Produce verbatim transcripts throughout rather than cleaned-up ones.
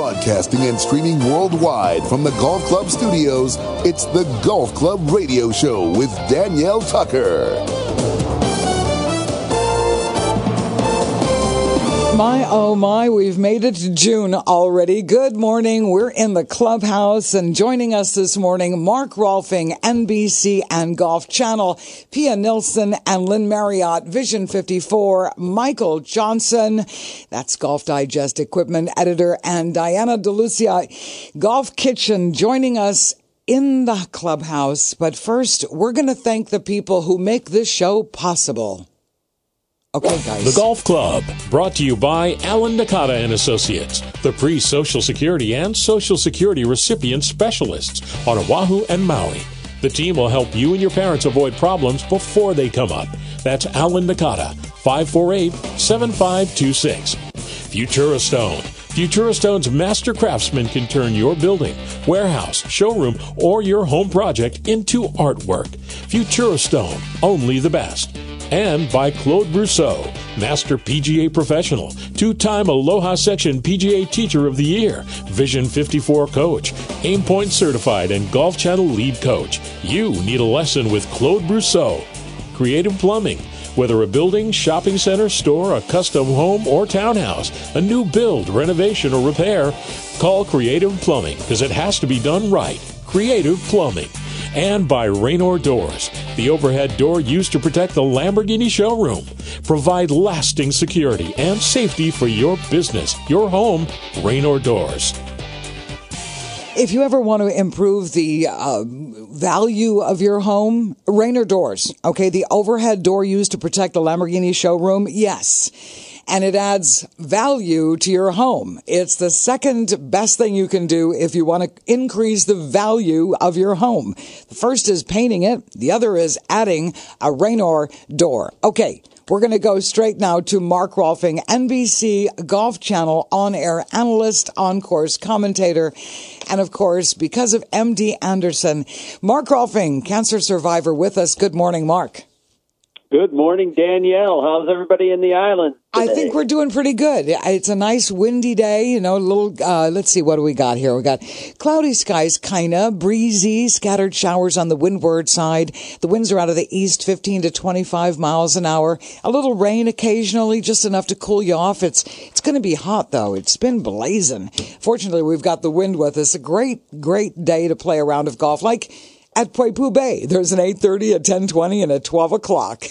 Broadcasting and streaming worldwide from the Golf Club studios, it's the Golf Club Radio Show with Danielle Tucker. My, oh my, we've made it to June already. Good morning. We're in the clubhouse, and joining us this morning, Mark Rolfing, N B C and Golf Channel, Pia Nilsson and Lynn Marriott, Vision fifty-four, Michael Johnson, that's Golf Digest equipment editor, and Diana DeLucia, Golf Kitchen, joining us in the clubhouse. But first, we're going to thank the people who make this show possible. Okay, guys. The Golf Club, brought to you by Alan Nakata and Associates, the pre-Social Security and Social Security recipient specialists on Oahu and Maui. The team will help you and your parents avoid problems before they come up. That's Alan Nakata, five four eight, seven five two six. Futura Stone. Futura Stone's master craftsman can turn your building, warehouse, showroom, or your home project into artwork. Futura Stone, only the best. And by Claude Brousseau, Master P G A Professional, two-time Aloha Section P G A Teacher of the Year, Vision fifty-four Coach, Aim Point Certified, and Golf Channel Lead Coach. You need a lesson with Claude Brousseau. Creative Plumbing. Whether a building, shopping center, store, a custom home, or townhouse, a new build, renovation, or repair, call Creative Plumbing, because it has to be done right. Creative Plumbing. And by Raynor Doors, the overhead door used to protect the Lamborghini showroom. Provide lasting security and safety for your business, your home. Raynor Doors. If you ever want to improve the uh, value of your home, Raynor Doors, okay, the overhead door used to protect the Lamborghini showroom, yes. And it adds value to your home. It's the second best thing you can do if you want to increase the value of your home. The first is painting it. The other is adding a Raynor door. Okay, we're going to go straight now to Mark Rolfing, N B C Golf Channel on-air analyst, on-course commentator, and of course, because of M D Anderson, Mark Rolfing, cancer survivor, with us. Good morning, Mark. Good morning, Danielle. How's everybody in the island today? I think we're doing pretty good. It's a nice windy day, you know, a little, uh, let's see, what do we got here? We got cloudy skies, kinda, breezy, scattered showers on the windward side. The winds are out of the east, fifteen to twenty-five miles an hour. A little rain occasionally, just enough to cool you off. It's, it's going to be hot, though. It's been blazing. Fortunately, we've got the wind with us. A great, great day to play a round of golf. Like at Puepu Bay, there's an eight thirty, a ten twenty, and a twelve o'clock.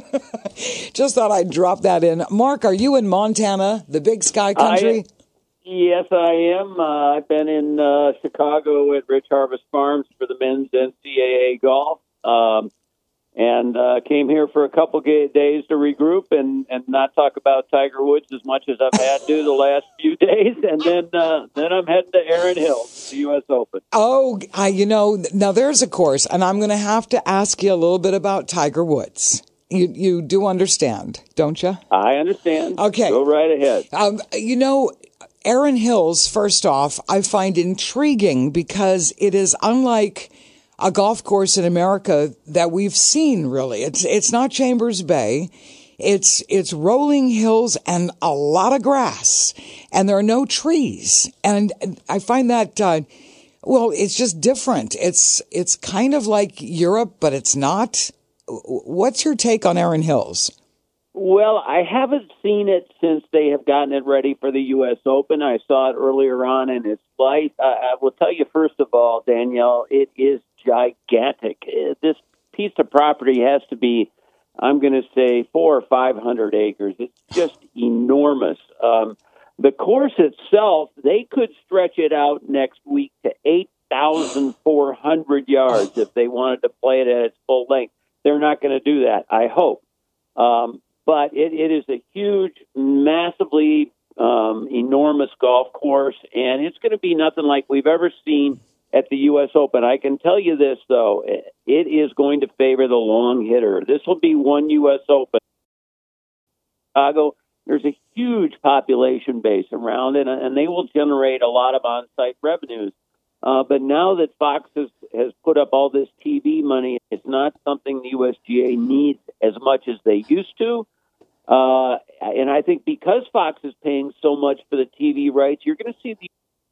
Just thought I'd drop that in. Mark, are you in Montana, the big sky country? I, yes, I am. Uh, I've been in uh, Chicago at Rich Harvest Farms for the men's N C double A golf, um, and uh, came here for a couple of days to regroup and, and not talk about Tiger Woods as much as I've had to the last few days, and then uh, then I'm heading to Erin Hills, the U S Open. Oh, I, you know, now there's a course, and I'm going to have to ask you a little bit about Tiger Woods. You you do understand, don't you? I understand. Okay. Go right ahead. Um, you know, Erin Hills, first off, I find intriguing because it is unlike a golf course in America that we've seen, really. It's it's not Chambers Bay. It's it's rolling hills and a lot of grass, and there are no trees. And I find that, uh, well, it's just different. It's it's kind of like Europe, but it's not. What's your take on Erin Hills? Well, I haven't seen it since they have gotten it ready for the U S Open. I saw it earlier on in its flight. Uh, I will tell you, first of all, Danielle, it is gigantic. This piece of property has to be, I'm going to say, four or five hundred acres. It's just enormous. Um, the course itself, they could stretch it out next week to eight thousand four hundred yards if they wanted to play it at its full length. They're not going to do that, I hope. Um, but it, it is a huge, massively um, enormous golf course, and it's going to be nothing like we've ever seen at the U S Open. I can tell you this, though. It is going to favor the long hitter. This will be one U S Open. Chicago, there's a huge population base around it, and they will generate a lot of on-site revenues. Uh, but now that Fox has, has put up all this T V money, it's not something the U S G A needs as much as they used to. Uh, and I think because Fox is paying so much for the T V rights, you're going to see the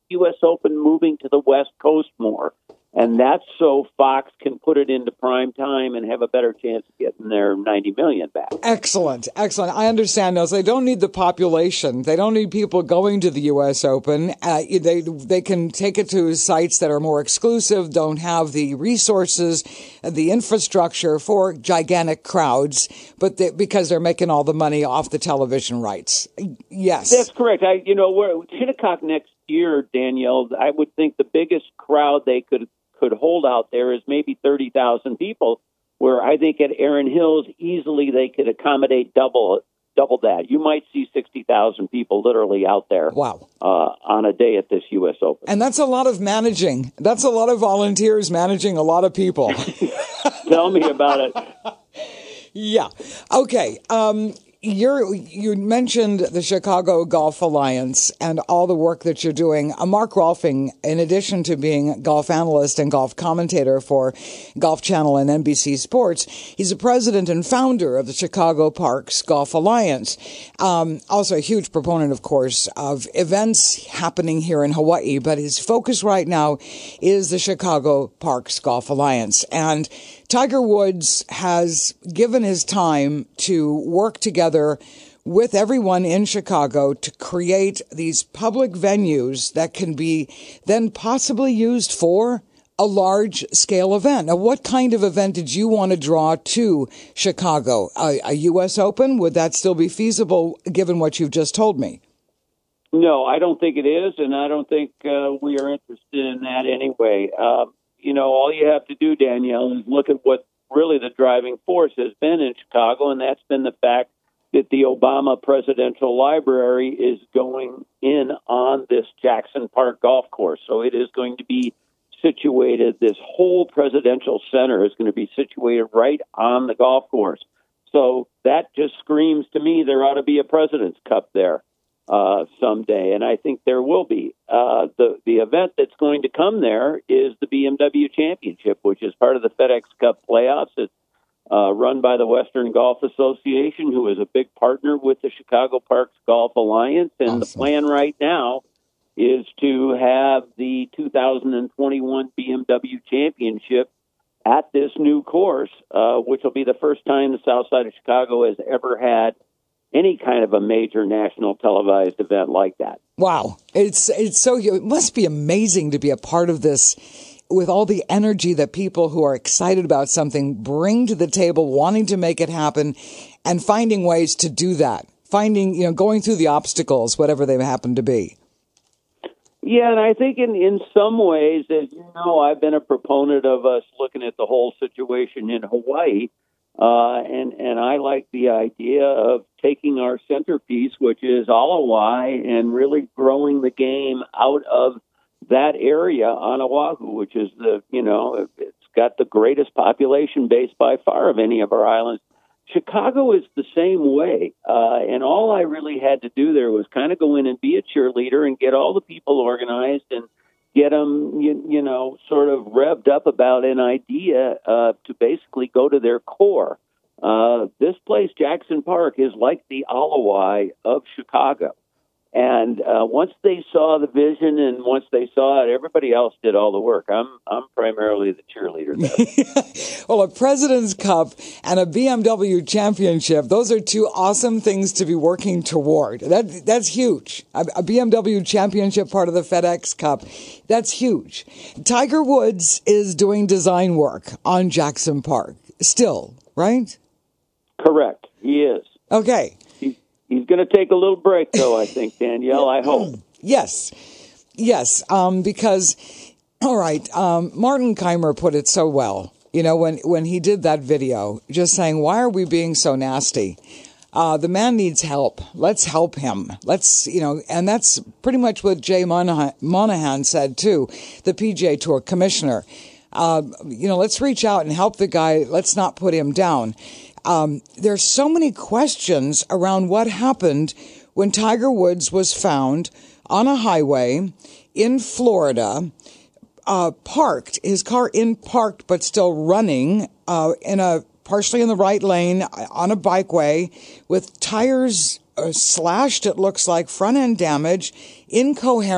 U S Open moving to the West Coast more. And that's so Fox can put it into prime time and have a better chance of getting their ninety million back. Excellent. Excellent. I understand those. They don't need the population. They don't need people going to the U S Open. Uh, they, they can take it to sites that are more exclusive, don't have the resources, the infrastructure for gigantic crowds, but they, because they're making all the money off the television rights. Yes. That's correct. I, you know, we're Shinnecock next year, Danielle, I would think the biggest crowd they could could hold out there is maybe thirty thousand people, where I think at Erin Hills, easily they could accommodate double double that. You might see sixty thousand people literally out there. Wow. Uh, on a day at this U S Open. And that's a lot of managing. That's a lot of volunteers managing a lot of people. Tell me about it. Yeah. Okay. Um, You're, you mentioned the Chicago Golf Alliance and all the work that you're doing. Uh, Mark Rolfing, in addition to being golf analyst and golf commentator for Golf Channel and N B C Sports, he's the president and founder of the Chicago Parks Golf Alliance. Um, also a huge proponent, of course, of events happening here in Hawaii, but his focus right now is the Chicago Parks Golf Alliance. And Tiger Woods has given his time to work together with everyone in Chicago to create these public venues that can be then possibly used for a large scale event. Now, what kind of event did you want to draw to Chicago? A, a U S Open? Would that still be feasible given what you've just told me? No, I don't think it is, and I don't think uh, we are interested in that anyway. Um, You know, all you have to do, Danielle, is look at what really the driving force has been in Chicago, and that's been the fact that the Obama Presidential Library is going in on this Jackson Park golf course. So it is going to be situated, this whole presidential center is going to be situated right on the golf course. So that just screams to me there ought to be a President's Cup there. Uh, someday, and I think there will be. Uh, the the event that's going to come there is the B M W Championship, which is part of the FedEx Cup playoffs. It's uh, run by the Western Golf Association, who is a big partner with the Chicago Parks Golf Alliance. And awesome. The plan right now is to have the two thousand twenty-one B M W Championship at this new course, uh, which will be the first time the South Side of Chicago has ever had any kind of a major national televised event like that. Wow. It's it's so, it must be amazing to be a part of this with all the energy that people who are excited about something bring to the table, wanting to make it happen and finding ways to do that. Finding, you know, going through the obstacles, whatever they happen to be. Yeah, and I think in, in some ways, as you know, I've been a proponent of us looking at the whole situation in Hawaii. Uh, and, and I like the idea of taking our centerpiece, which is Alawai, and really growing the game out of that area on Oahu, which is the, you know, it's got the greatest population base by far of any of our islands. Chicago is the same way. Uh, and all I really had to do there was kind of go in and be a cheerleader and get all the people organized and get them, you, you know, sort of revved up about an idea uh, to basically go to their core. Uh, this place, Jackson Park, is like the Alawai of Chicago. And uh, once they saw the vision and once they saw it, everybody else did all the work. I'm I'm primarily the cheerleader there. Well, a President's Cup and a B M W Championship, those are two awesome things to be working toward. That That's huge. A, a B M W Championship, part of the FedEx Cup, that's huge. Tiger Woods is doing design work on Jackson Park still, right? Correct. He is. Okay. He's going to take a little break, though, I think, Danielle, I hope. Yes. Yes, um, because, all right, um, Martin Keimer put it so well, you know, when, when he did that video, just saying, why are we being so nasty? Uh, the man needs help. Let's help him. Let's, you know, and that's pretty much what Jay Monahan, Monahan said, too, the P G A Tour commissioner. Uh, you know, let's reach out and help the guy. Let's not put him down. Um, there's so many questions around what happened when Tiger Woods was found on a highway in Florida, uh, parked, his car in parked but still running, uh, in a partially in the right lane on a bikeway with tires uh, slashed, it looks like, front end damage, incoherent,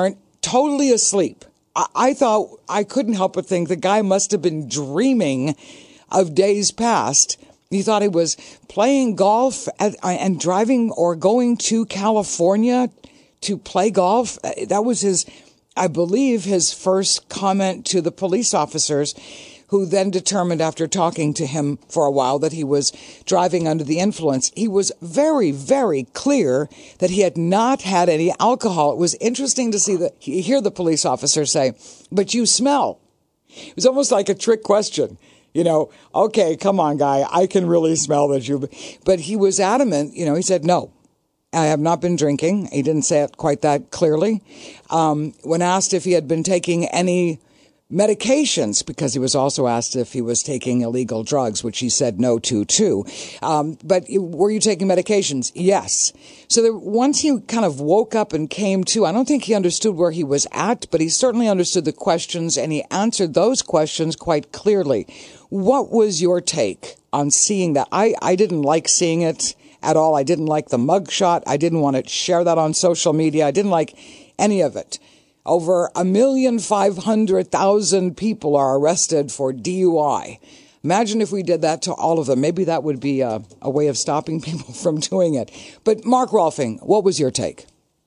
totally asleep. I, I thought, I couldn't help but think the guy must have been dreaming of days past. He thought he was playing golf at, and driving or going to California to play golf. That was his, I believe, his first comment to the police officers, who then determined after talking to him for a while that he was driving under the influence. He was very, very clear that he had not had any alcohol. It was interesting to see the, hear the police officer say, "But you smell." It was almost like a trick question. You know, okay, come on, guy, I can really smell that you, but he was adamant. You know, he said, "No, I have not been drinking." He didn't say it quite that clearly. Um, when asked if he had been taking any medications, because he was also asked if he was taking illegal drugs, which he said no to too. Um, but were you taking medications? Yes. So there, once he kind of woke up and came to, I don't think he understood where he was at, but he certainly understood the questions, and he answered those questions quite clearly. What was your take on seeing that? I, I didn't like seeing it at all. I didn't like the mugshot. I didn't want to share that on social media. I didn't like any of it. Over a million five hundred thousand people are arrested for D U I. Imagine if we did that to all of them. Maybe that would be a, a way of stopping people from doing it. But Mark Rolfing, what was your take?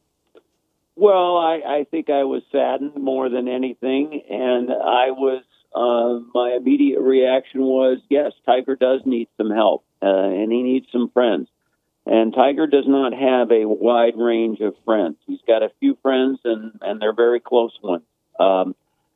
Well, I, I think I was saddened more than anything, and I was. Uh, my immediate reaction was, yes, Tiger does need some help, uh, and he needs some friends. And Tiger does not have a wide range of friends. He's got a few friends, and, and they're very close ones. Um,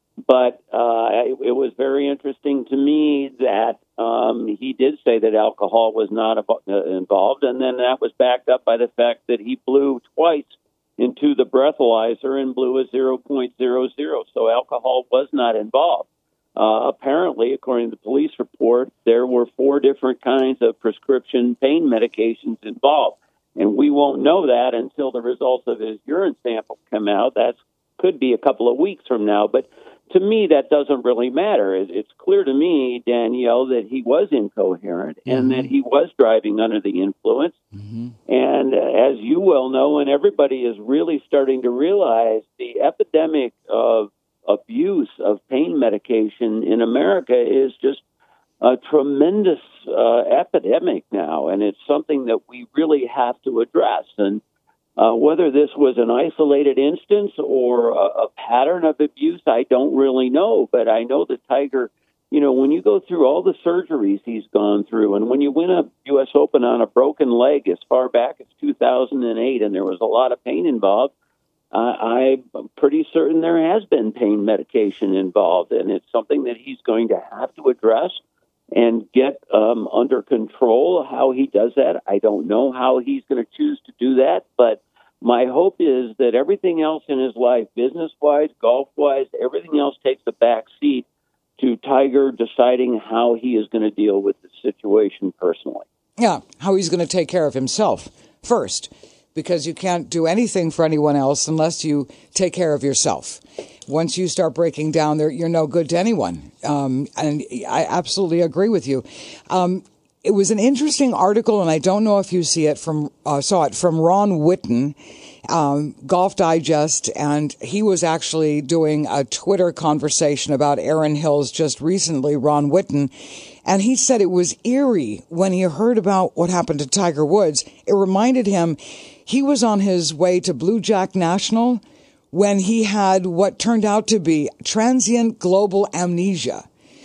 but uh, it, it was very interesting to me that um, he did say that alcohol was not ab- uh, involved, and then that was backed up by the fact that he blew twice into the breathalyzer and blew a zero point zero zero, so alcohol was not involved. Uh, apparently, according to the police report, there were four different kinds of prescription pain medications involved. And we won't know that until the results of his urine sample come out. That could be a couple of weeks from now. But to me, that doesn't really matter. It's clear to me, Danielle, that he was incoherent mm-hmm. and that he was driving under the influence. Mm-hmm. And uh, as you well know, and everybody is really starting to realize, the epidemic of abuse of pain medication in America is just a tremendous uh, epidemic now, and it's something that we really have to address. And uh, whether this was an isolated instance or a, a pattern of abuse, I don't really know. But I know that Tiger, you know, when you go through all the surgeries he's gone through, and when you win a U S Open on a broken leg as far back as two thousand eight, and there was a lot of pain involved, Uh, I'm pretty certain there has been pain medication involved, and it's something that he's going to have to address and get um, under control. How he does that, I don't know how he's going to choose to do that, but my hope is that everything else in his life, business-wise, golf-wise, everything else takes a back seat to Tiger deciding how he is going to deal with the situation personally. Yeah, how he's going to take care of himself first. Because you can't do anything for anyone else unless you take care of yourself. Once you start breaking down, there, you're no good to anyone. Um, and I absolutely agree with you. Um, it was an interesting article, and I don't know if you see it from uh, saw it from Ron Whitten, um, Golf Digest, and he was actually doing a Twitter conversation about Erin Hills just recently. Ron Whitten. And he said it was eerie when he heard about what happened to Tiger Woods. It reminded him he was on his way to Blue Jack National when he had what turned out to be transient global amnesia.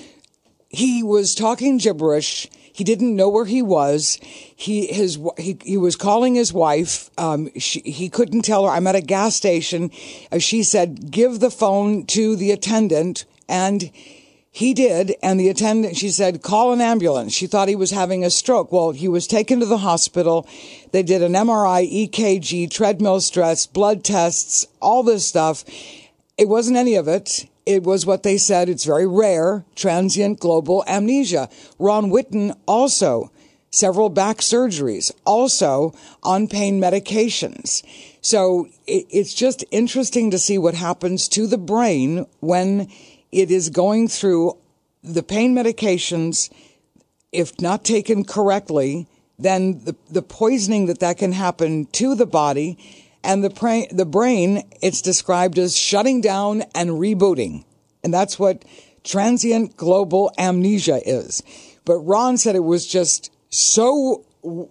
He was talking gibberish. He didn't know where he was. He his he he was calling his wife. Um, she, he couldn't tell her. I'm at a gas station. Uh, she said, "Give the phone to the attendant," and he did, and the attendant, she said, "Call an ambulance." She thought he was having a stroke. Well, he was taken to the hospital. They did an M R I, E K G, treadmill stress, blood tests, all this stuff. It wasn't any of it. It was what they said. It's very rare, transient global amnesia. Ron Whitten also, several back surgeries, also on pain medications. So it's just interesting to see what happens to the brain when it is going through the pain medications. If not taken correctly, then the, the poisoning that that can happen to the body And the, pra- the brain, it's described as shutting down and rebooting. And that's what transient global amnesia is. But Ron said it was just so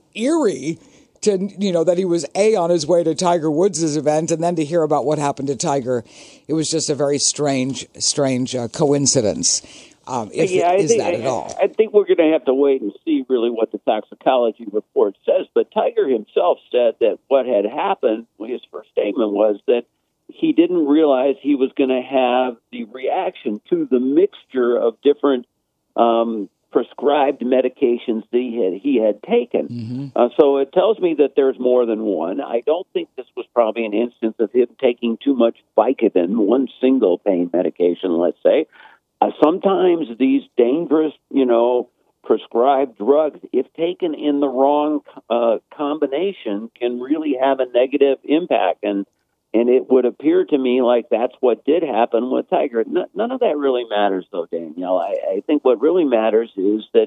eerie to, you know, that he was A, on his way to Tiger Woods' event, and then to hear about what happened to Tiger. It was just a very strange, strange uh, coincidence. Um, if yeah, it I is think, that at all. I, I think we're going to have to wait and see really what the toxicology report says. But Tiger himself said that what had happened, his first statement was that he didn't realize he was going to have the reaction to the mixture of different um, prescribed medications that he had, he had taken. Mm-hmm. Uh, so it tells me that there's more than one. I don't think this was probably an instance of him taking too much Vicodin, one single pain medication, let's say. Uh, sometimes these dangerous, you know, prescribed drugs, if taken in the wrong uh, combination, can really have a negative impact. And and it would appear to me like that's what did happen with Tiger. N- none of that really matters, though, Danielle. I, I think what really matters is that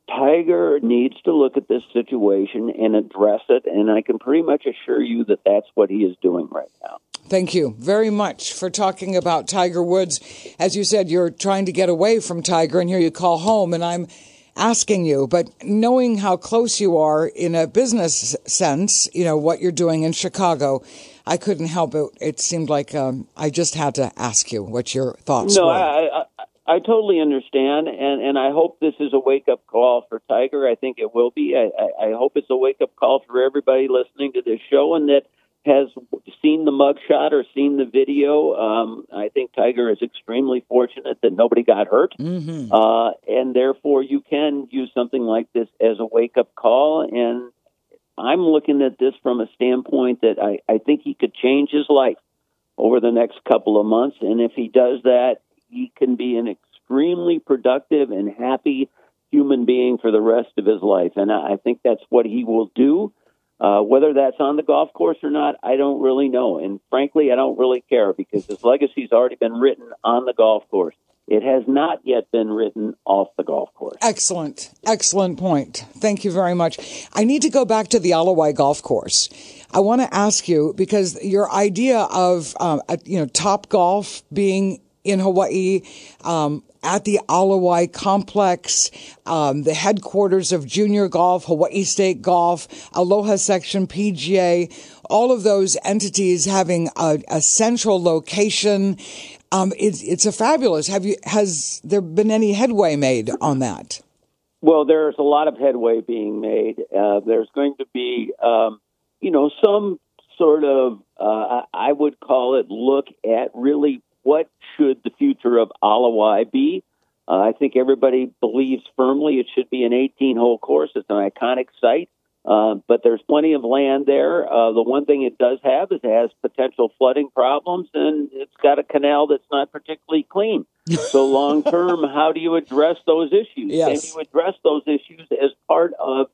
Tiger needs to look at this situation and address it, and I can pretty much assure you that that's what he is doing right now. Thank you very much for talking about Tiger Woods. As you said, you're trying to get away from Tiger, and here you call home, and I'm asking you, but knowing how close you are in a business sense, you know, what you're doing in Chicago, I couldn't help it. It seemed like um, I just had to ask you what your thoughts no, were. No, I, I, I totally understand, and, and I hope this is a wake-up call for Tiger. I think it will be. I, I, I hope it's a wake-up call for everybody listening to this show and that has seen the mugshot or seen the video. Um, I think Tiger is extremely fortunate that nobody got hurt, mm-hmm. uh, and therefore you can use something like this as a wake-up call. And I'm looking at this from a standpoint that I, I think he could change his life over the next couple of months, and if he does that, he can be an extremely productive and happy human being for the rest of his life. And I think that's what he will do. Uh, whether that's on the golf course or not, I don't really know. And frankly, I don't really care because his legacy's already been written on the golf course. It has not yet been written off the golf course. Excellent. Excellent point. Thank you very much. I need to go back to the Alawai Golf Course. I want to ask you, because your idea of, um, you know, Top Golf being in Hawaii, um, at the Alawai Complex, um, the headquarters of Junior Golf, Hawaii State Golf, Aloha Section P G A, all of those entities having a, a central location. Um, it's, it's a fabulous. Have you, has there been any headway made on that? Well, there's a lot of headway being made. Uh, there's going to be, um, you know, some sort of, uh, I would call it, look at really what should the future of Alawai be. Uh, I think everybody believes firmly it should be an eighteen-hole course. It's an iconic site, uh, but there's plenty of land there. Uh, the one thing it does have is it has potential flooding problems, and it's got a canal that's not particularly clean. So long-term, how do you address those issues? Yes. Can you address those issues as part of,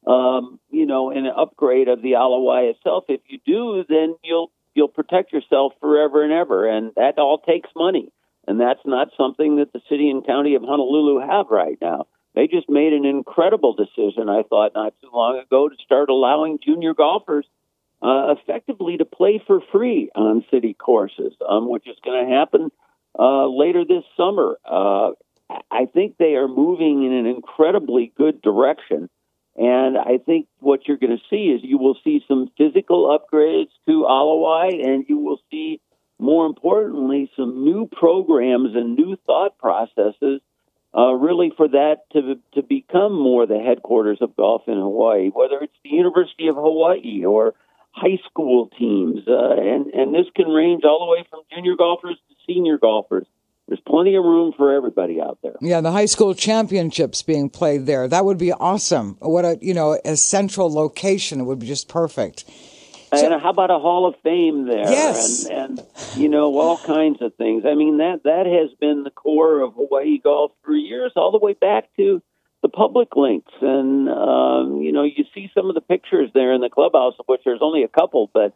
um, you know, an upgrade of the Alawai itself? If you do, then you'll you'll protect yourself forever and ever, and that all takes money. And that's not something that the city and county of Honolulu have right now. They just made an incredible decision, I thought, not too long ago, to start allowing junior golfers uh, effectively to play for free on city courses, um, which is going to happen uh, later this summer. Uh, I think they are moving in an incredibly good direction. And I think what you're going to see is you will see some physical upgrades to Alawai, and you will see, more importantly, some new programs and new thought processes, uh, really for that to to become more the headquarters of golf in Hawaii, whether it's the University of Hawaii or high school teams. Uh, and, and this can range all the way from junior golfers to senior golfers. There's plenty of room for everybody out there. Yeah, the high school championships being played there. That would be awesome. What a, you know, a central location. It would be just perfect. And so, how about a Hall of Fame there? Yes. And, and, you know, all kinds of things. I mean, that, that has been the core of Hawaii golf for years, all the way back to the public links. And, um, you know, you see some of the pictures there in the clubhouse, of which there's only a couple, but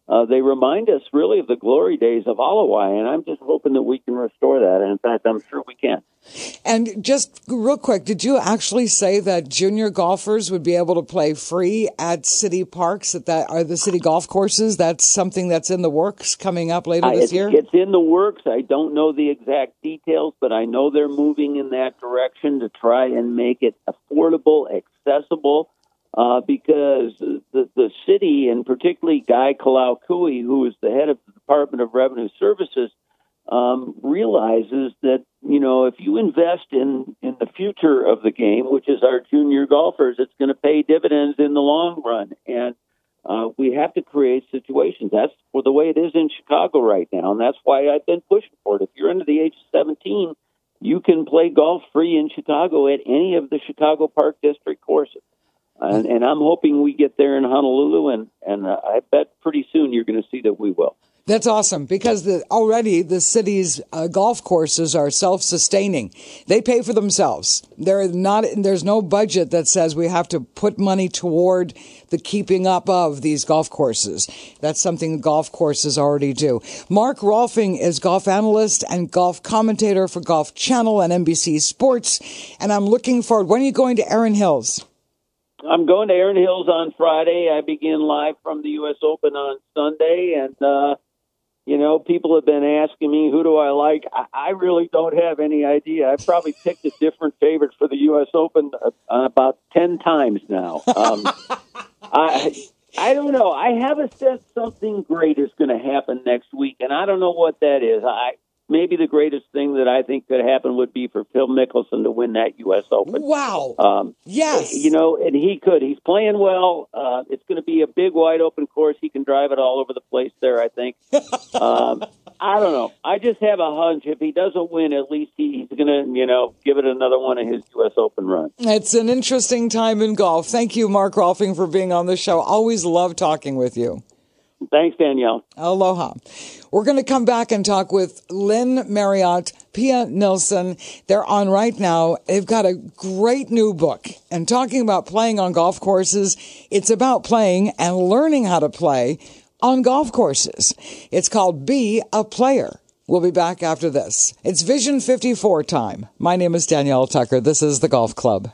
uh, they remind us really of the glory days of Alawai, and I'm just hoping that we can restore that. And in fact, I'm sure we can. And just real quick, did you actually say that junior golfers would be able to play free at city parks, at that are the city golf courses? That's something that's in the works coming up later this it's, year? It's in the works. I don't know the exact details, but I know they're moving in that direction to try and make it affordable, accessible, uh, because the, the city, and particularly Guy Kalaukui, who is the head of the Department of Revenue Services, Um, realizes that, you know, if you invest in, in the future of the game, which is our junior golfers, it's going to pay dividends in the long run. And uh, we have to create situations. That's for the way it is in Chicago right now, and that's why I've been pushing for it. If you're under the age of seventeen, you can play golf free in Chicago at any of the Chicago Park District courses. And, and I'm hoping we get there in Honolulu, and, and uh, I bet pretty soon you're going to see that we will. That's awesome, because the, already the city's uh, golf courses are self-sustaining. They pay for themselves. They're not, there's no budget that says we have to put money toward the keeping up of these golf courses. That's something golf courses already do. Mark Rolfing is golf analyst and golf commentator for Golf Channel and N B C Sports. And I'm looking forward. When are you going to Erin Hills? I'm going to Erin Hills on Friday. I begin live from the U S Open on Sunday, and uh you know, people have been asking me, who do I like? I, I really don't have any idea. I've probably picked a different favorite for the U S Open uh, about ten times now. Um, I I don't know. I have a sense something great is going to happen next week, and I don't know what that is. I Maybe the greatest thing that I think could happen would be for Phil Mickelson to win that U S Open. Wow. Um, yes. You know, and he could. He's playing well. Uh, it's going to be a big, wide open course. He can drive it all over the place there, I think. um, I don't know. I just have a hunch. If he doesn't win, at least he's going to, you know, give it another one of his U S Open runs. It's an interesting time in golf. Thank you, Mark Rolfing, for being on the show. Always love talking with you. Thanks, Danielle. Aloha. We're going to come back and talk with Lynn Marriott, Pia Nilsson. They're on right now. They've got a great new book. And talking about playing on golf courses, it's about playing and learning how to play on golf courses. It's called Be a Player. We'll be back after this. It's Vision fifty-four time. My name is Danielle Tucker. This is the Golf Club.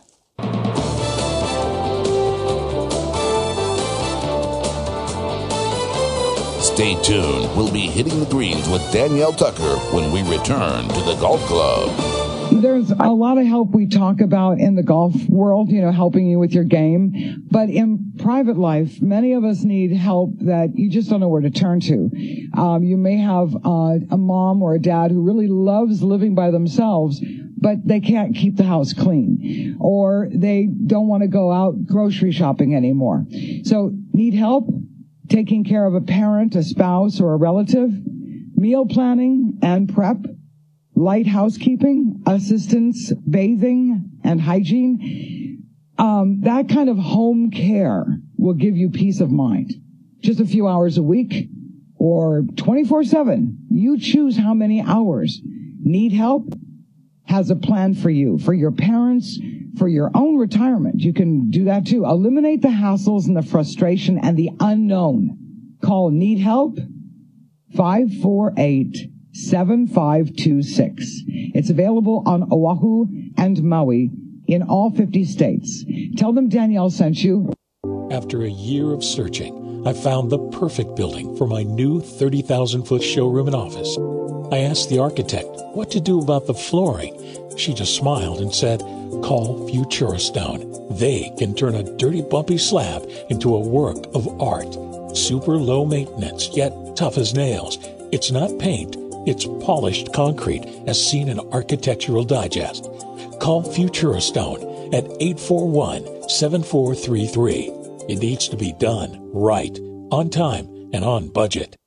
Stay tuned. We'll be hitting the greens with Danielle Tucker when we return to the Golf Club. There's a lot of help we talk about in the golf world, you know, helping you with your game. But in private life, many of us need help that you just don't know where to turn to. Um, you may have uh, a mom or a dad who really loves living by themselves, but they can't keep the house clean, or they don't want to go out grocery shopping anymore. So need help taking care of a parent, a spouse, or a relative, meal planning and prep, light housekeeping, assistance, bathing, and hygiene. Um, that kind of home care will give you peace of mind. Just a few hours a week or twenty-four seven. You choose how many hours. Need help? Has a plan for you, for your parents, for your own retirement. You can do that too. Eliminate the hassles and the frustration and the unknown. Call Need Help five four eight, seven five two six. It's available on Oahu and Maui in all fifty states. Tell them Danielle sent you. After a year of searching, I found the perfect building for my new thirty thousand foot showroom and office. I asked the architect what to do about the flooring. She just smiled and said, call Futura Stone. They can turn a dirty, bumpy slab into a work of art. Super low maintenance, yet tough as nails. It's not paint, it's polished concrete, as seen in Architectural Digest. Call Futura Stone at eight four one, seven four three three. It needs to be done right, on time, and on budget.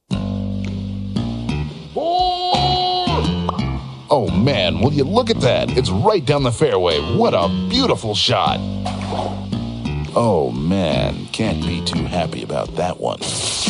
Oh man, will you look at that? It's right down the fairway. What a beautiful shot. Oh man, can't be too happy about that one.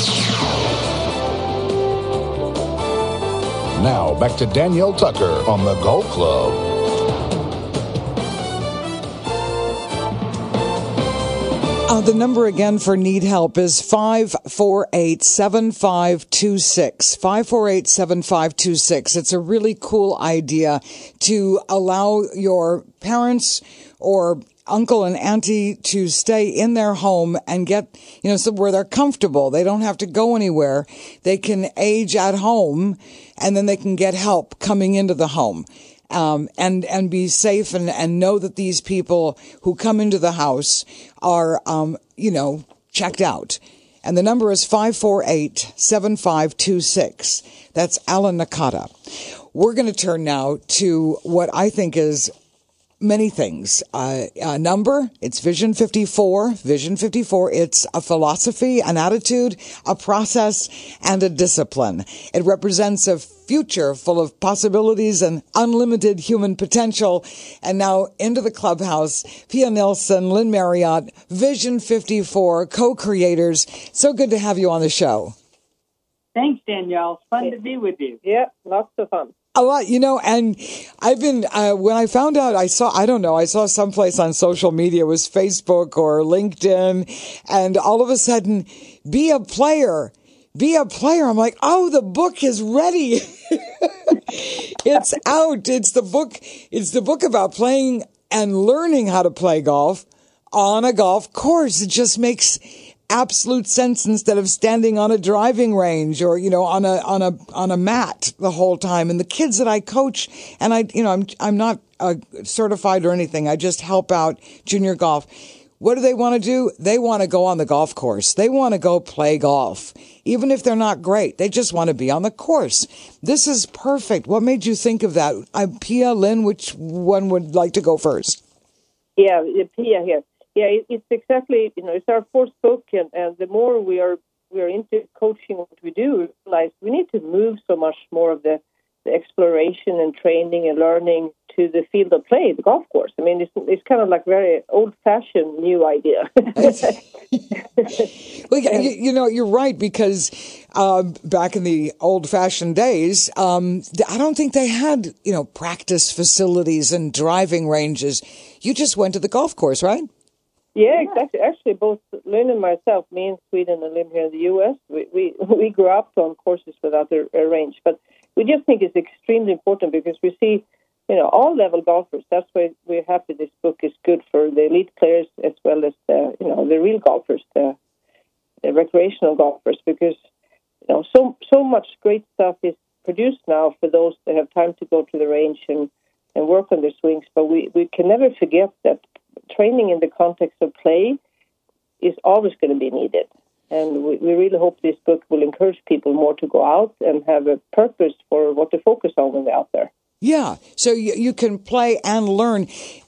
Now back to Danielle Tucker on the Golf Club. Uh, the number again for Need Help is five four eight, seven five two six. five four eight, seven five two six. It's a really cool idea to allow your parents or uncle and auntie to stay in their home and get, you know, somewhere they're comfortable. They don't have to go anywhere. They can age at home, and then they can get help coming into the home. Um, and, and be safe and, and know that these people who come into the house are, um, you know, checked out. And the number is five four eight, seven five two six. That's Alan Nakata. We're going to turn now to what I think is many things. Uh, a number, it's Vision fifty-four. Vision fifty-four, it's a philosophy, an attitude, a process, and a discipline. It represents a future full of possibilities and unlimited human potential. And now into the clubhouse, Pia Nilsson, Lynn Marriott, Vision fifty-four, co-creators. So good to have you on the show. Thanks, Danielle. Fun to be with you. Yeah, lots of fun. A lot, you know, and I've been, uh, when I found out, I saw, I don't know, I saw someplace on social media, it was Facebook or LinkedIn, and all of a sudden, be a player, be a player. I'm like, oh, the book is ready. It's out. It's the book, it's the book about playing and learning how to play golf on a golf course. It just makes absolute sense instead of standing on a driving range or, you know, on a, on a, on a mat the whole time. And the kids that I coach, and I, you know, I'm, I'm not uh, certified or anything. I just help out junior golf. What do they want to do? They want to go on the golf course. They want to go play golf. Even if they're not great, they just want to be on the course. This is perfect. What made you think of that? Uh, Pia, Lynn, which one would like to go first? Yeah, Pia here. Yeah, it's exactly, you know, it's our fourth book, and, and the more we are we are into coaching what we do, we realize we need to move so much more of the, the exploration and training and learning to the field of play, the golf course. I mean, it's, it's kind of like very old-fashioned new idea. Well, you, you know, you're right, because uh, back in the old-fashioned days, um, I don't think they had, you know, practice facilities and driving ranges. You just went to the golf course, right? Yeah, exactly. Actually, both Lynn and myself, me in Sweden and Lynn here in the U S, we we, we grew up on courses without a, a range. But we just think it's extremely important because we see, you know, all level golfers. That's why we're happy this book is good for the elite players as well as the, you know, the real golfers, the, the recreational golfers, because, you know, so so much great stuff is produced now for those that have time to go to the range and, and work on their swings. But we, we can never forget that training in the context of play is always going to be needed. And we, we really hope this book will encourage people more to go out and have a purpose for what to focus on when they're out there. Yeah, so you, you can play and learn.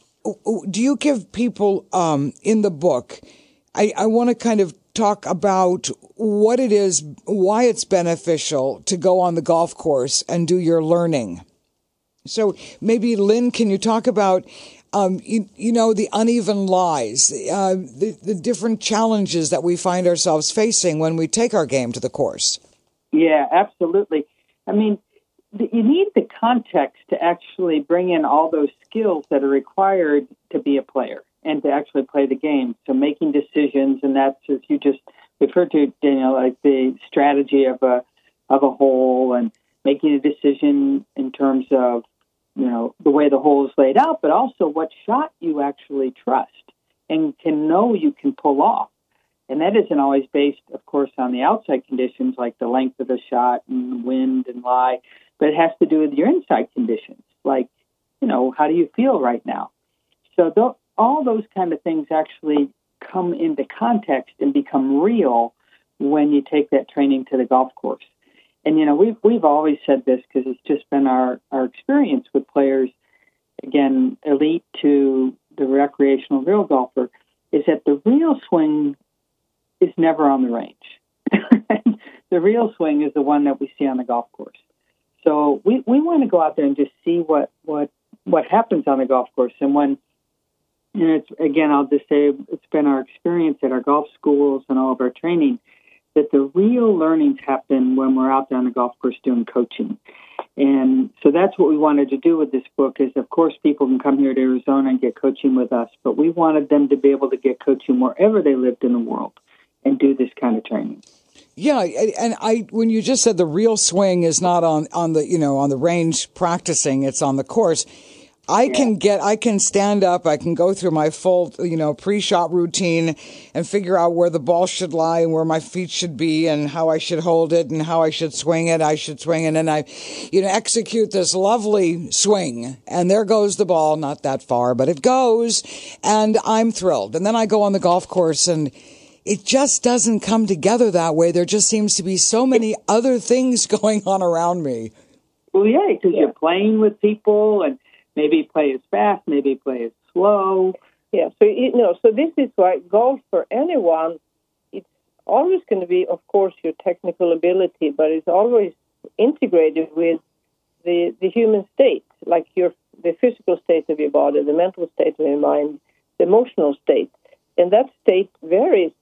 Do you give people um, in the book, I, I want to kind of talk about what it is, why it's beneficial to go on the golf course and do your learning. So maybe, Lynn, can you talk about Um, you, you know, the uneven lies, uh, the, the different challenges that we find ourselves facing when we take our game to the course? Yeah, absolutely. I mean, th- you need the context to actually bring in all those skills that are required to be a player and to actually play the game. So making decisions, and that's, as you just referred to, Daniel, like the strategy of a of a hole, and making a decision in terms of, you know, the way the hole is laid out, but also what shot you actually trust and can know you can pull off. And that isn't always based, of course, on the outside conditions like the length of the shot and wind and lie, but it has to do with your inside conditions, like, you know, how do you feel right now? So th- all those kind of things actually come into context and become real when you take that training to the golf course. And, you know, we've, we've always said this because it's just been our, our experience with players, again, elite to the recreational real golfer, is that the real swing is never on the range. The real swing is the one that we see on the golf course. So we, we want to go out there and just see what, what, what happens on the golf course. And when, you know, it's, again, I'll just say it's been our experience at our golf schools and all of our training that the real learnings happen when we're out there on the golf course doing coaching. And so that's what we wanted to do with this book is, of course, people can come here to Arizona and get coaching with us, but we wanted them to be able to get coaching wherever they lived in the world and do this kind of training. Yeah, and I when you just said the real swing is not on, on the, you know, on the range practicing, it's on the course. I yeah. can get, I can stand up, I can go through my full, you know, pre-shot routine and figure out where the ball should lie and where my feet should be and how I should hold it and how I should swing it. I should swing it and I, you know, execute this lovely swing. And there goes the ball, not that far, but it goes and I'm thrilled. And then I go on the golf course and it just doesn't come together that way. There just seems to be so many other things going on around me. Well, yeah, because yeah. you're playing with people and maybe play as fast, maybe play as slow. Yeah, so you know, so this is why golf for anyone, it's always going to be, of course, your technical ability, but it's always integrated with the the human state, like your the physical state of your body, the mental state of your mind, the emotional state, and that state varies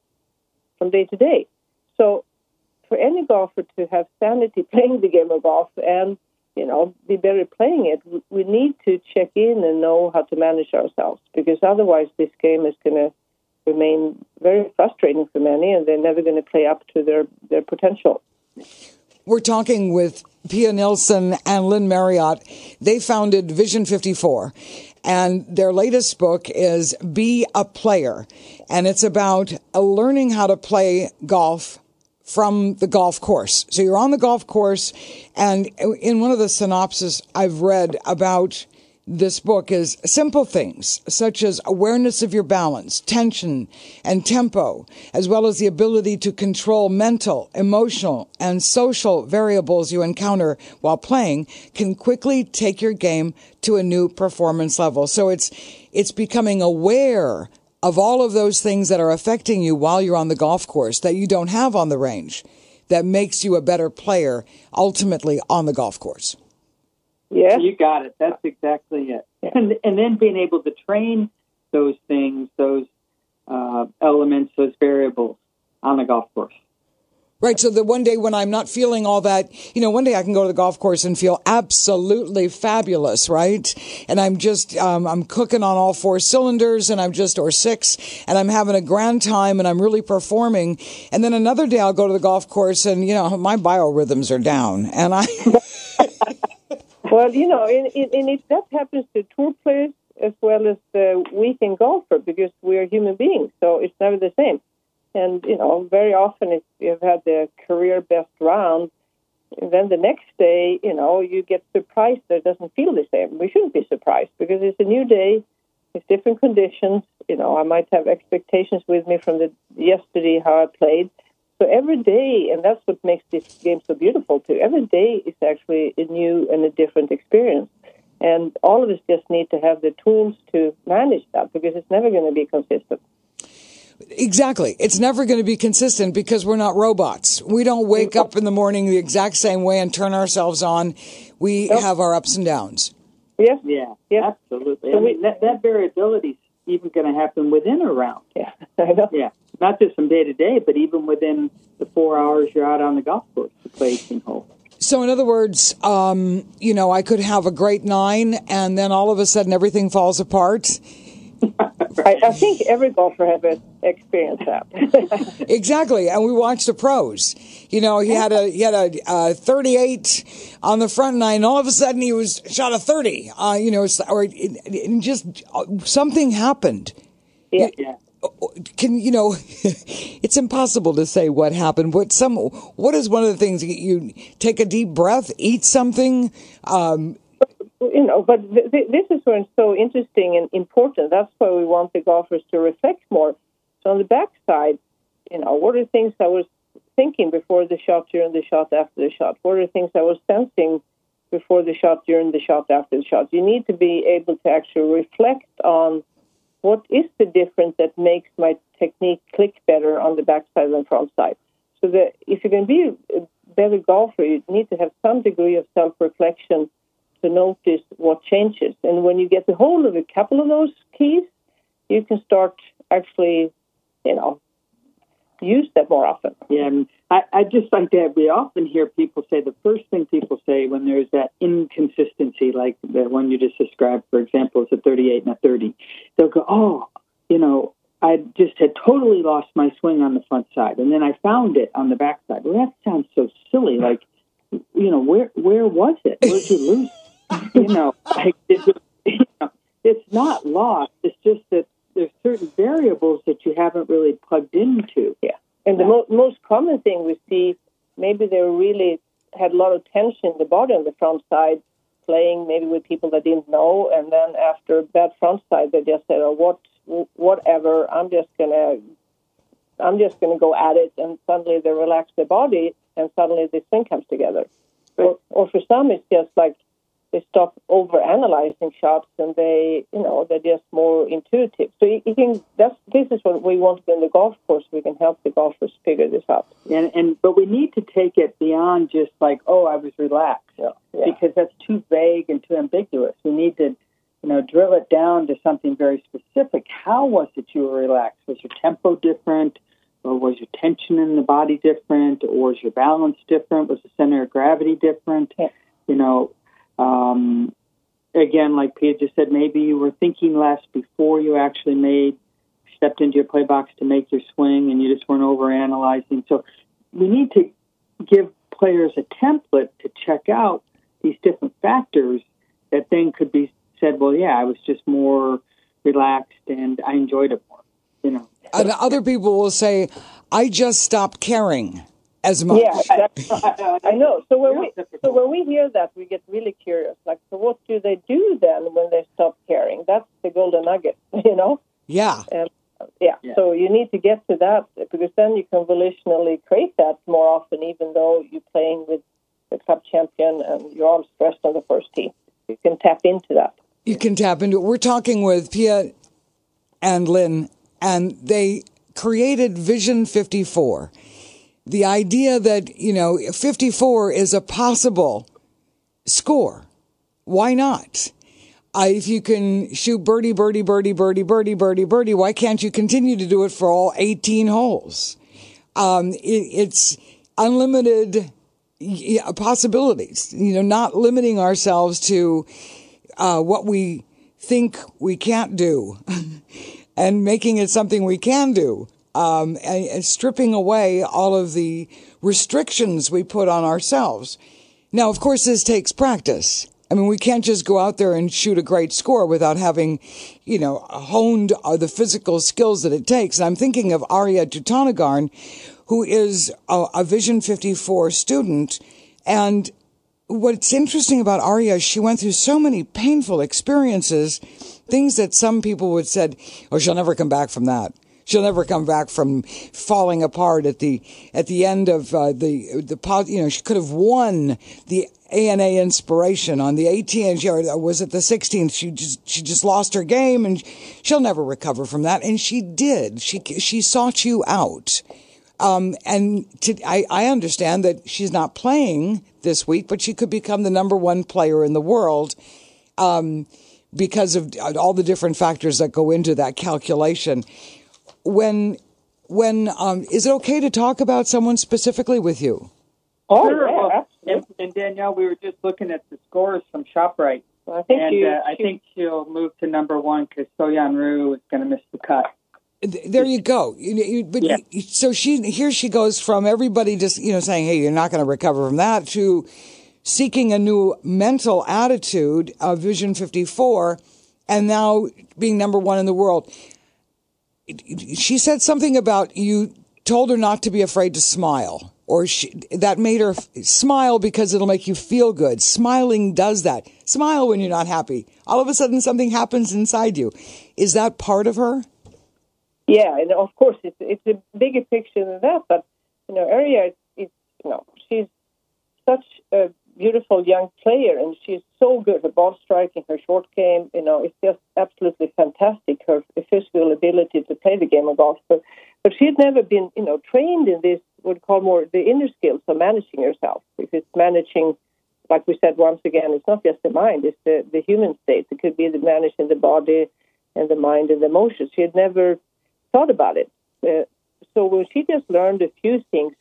from day to day. So, for any golfer to have sanity playing the game of golf and you know, be better playing it, we need to check in and know how to manage ourselves, because otherwise this game is going to remain very frustrating for many and they're never going to play up to their, their potential. We're talking with Pia Nilsson and Lynn Marriott. They founded Vision fifty-four, and their latest book is Be a Player, and it's about uh, learning how to play golf from the golf course. So you're on the golf course, and in one of the synopses I've read about this book is simple things such as awareness of your balance, tension, and tempo, as well as the ability to control mental, emotional, and social variables you encounter while playing can quickly take your game to a new performance level. So it's it's becoming aware of all of those things that are affecting you while you're on the golf course that you don't have on the range, that makes you a better player ultimately on the golf course. Yeah, you got it. That's exactly it. And and then being able to train those things, those uh, elements, those variables on the golf course. Right, so the one day when I'm not feeling all that, you know, one day I can go to the golf course and feel absolutely fabulous, right? And I'm just, um, I'm cooking on all four cylinders and I'm just, or six, and I'm having a grand time and I'm really performing. And then another day I'll go to the golf course and, you know, my biorhythms are down and I... Well, you know, and, and it, that happens to tour players as well as the weekend golfer because we are human beings, so it's never the same. And, you know, very often if you've had the career best round, then the next day, you know, you get surprised that it doesn't feel the same. We shouldn't be surprised because it's a new day, it's different conditions. You know, I might have expectations with me from the yesterday, how I played. So every day, and that's what makes this game so beautiful too, every day is actually a new and a different experience. And all of us just need to have the tools to manage that because it's never going to be consistent. Exactly. It's never going to be consistent because we're not robots. We don't wake up in the morning the exact same way and turn ourselves on. We yep. have our ups and downs. Yes. Yeah, yeah, absolutely. So I mean, that, that variability is even going to happen within a round. Yeah, I know. Yeah, not just from day to day, but even within the four hours you're out on the golf course to play eighteen holes. So in other words, um, you know, I could have a great nine and then all of a sudden everything falls apart. I, I think every golfer has experienced that. Exactly, and we watched the pros. You know, he had a he had a uh, thirty-eight on the front nine. And all of a sudden, he was shot a thirty. Uh, you know, or it, it just uh, something happened. Yeah. yeah. Can you know? It's impossible to say what happened. What some? What is one of the things you take a deep breath, eat something. Um, You know, but th- th- this is where it's so interesting and important. That's why we want the golfers to reflect more. So on the backside, you know, what are things I was thinking before the shot, during the shot, after the shot? What are things I was sensing before the shot, during the shot, after the shot? You need to be able to actually reflect on what is the difference that makes my technique click better on the backside than front side. So that if you're going to be a better golfer, you need to have some degree of self-reflection to notice what changes. And when you get the hold of a couple of those keys, you can start actually, you know, use that more often. Yeah, and I, I just like that. We often hear people say, the first thing people say when there's that inconsistency, like the one you just described, for example, is a thirty-eight and a thirty. They'll go, oh, you know, I just had totally lost my swing on the front side, and then I found it on the back side. Well, that sounds so silly. Like, you know, where where was it? Where'd you lose? you know, like, it was, you know, it's not lost. It's just that there's certain variables that you haven't really plugged into. Yeah. And the mo- most common thing we see, maybe they really had a lot of tension in the body on the front side, playing maybe with people they didn't know, and then after that front side, they just said, "Oh, what, whatever. I'm just gonna, I'm just gonna go at it," and suddenly they relax their body, and suddenly this thing comes together. Or, or for some, it's just like they stop over-analyzing shots, and they, you know, they're just more intuitive. So you, you can. That's this is what we want to do in the golf course. We can help the golfers figure this out. And and but we need to take it beyond just like, oh, I was relaxed, Yeah. Yeah. because that's too vague and too ambiguous. We need to, you know, drill it down to something very specific. How was it you were relaxed? Was your tempo different, or was your tension in the body different, or was your balance different? Was the center of gravity different? Yeah. You know. Um, again, like Pia just said, maybe you were thinking less before you actually made, stepped into your play box to make your swing, and you just weren't over-analyzing. So we need to give players a template to check out these different factors that then could be said, well, yeah, I was just more relaxed and I enjoyed it more, you know. And other people will say, I just stopped caring as much. Yeah, exactly. I know. So when we so when we hear that, we get really curious. Like, so what do they do then when they stop caring? That's the golden nugget, you know. Yeah. And yeah. Yeah. So you need to get to that, because then you can volitionally create that more often, even though you're playing with the club champion and you're all stressed on the first tee. You can tap into that. You can tap into it. We're talking with Pia and Lynn, and they created Vision fifty-four. The idea that, you know, fifty-four is a possible score. Why not? Uh, if you can shoot birdie, birdie, birdie, birdie, birdie, birdie, birdie, why can't you continue to do it for all eighteen holes? Um, it, it's unlimited possibilities, you know, not limiting ourselves to uh, what we think we can't do and making it something we can do. Um, and, and stripping away all of the restrictions we put on ourselves. Now, of course, this takes practice. I mean, we can't just go out there and shoot a great score without having, you know, honed uh, the physical skills that it takes. And I'm thinking of Arya Jutanagarn, who is a, a Vision fifty-four student. And what's interesting about Arya is she went through so many painful experiences, things that some people would said, oh, she'll never come back from that. She'll never come back from falling apart at the at the end of uh, the the you know she could have won the A N A Inspiration on the eighteenth, or was it the sixteenth? She just she just lost her game, and she'll never recover from that. And she did. She she sought you out, um, and to, I I understand that she's not playing this week, but she could become the number one player in the world, um, because of all the different factors that go into that calculation. When, when, um, is it okay to talk about someone specifically with you? Oh, Sure. yeah, Well, absolutely. and, and Danielle, we were just looking at the scores from ShopRite, Well, I think and you, uh, I she- think she'll move to number one because Soyeon Ryu is going to miss the cut. There you go. You, you, but Yeah. you, so she, here she goes from everybody just, you know, saying, hey, you're not going to recover from that, to seeking a new mental attitude of Vision fifty-four, and now being number one in the world. She said something about you told her not to be afraid to smile, or she, that made her f- smile because it'll make you feel good. Smiling does that. Smile when you're not happy. All of a sudden something happens inside you. Is that part of her? Yeah, and of course it's it's a bigger picture than that. But you know, Arya is, is you know she's such a beautiful young player, and she's so good. Her ball striking, her short game, you know, it's just absolutely fantastic. Her physical ability to play the game of golf, but but she'd never been you know trained in this what we call more the inner skills of managing herself. If it's managing, like we said once again, it's not just the mind; it's the the human state. It could be the managing the body and the mind and the emotions. She had never thought about it. Uh, so when she just learned a few things,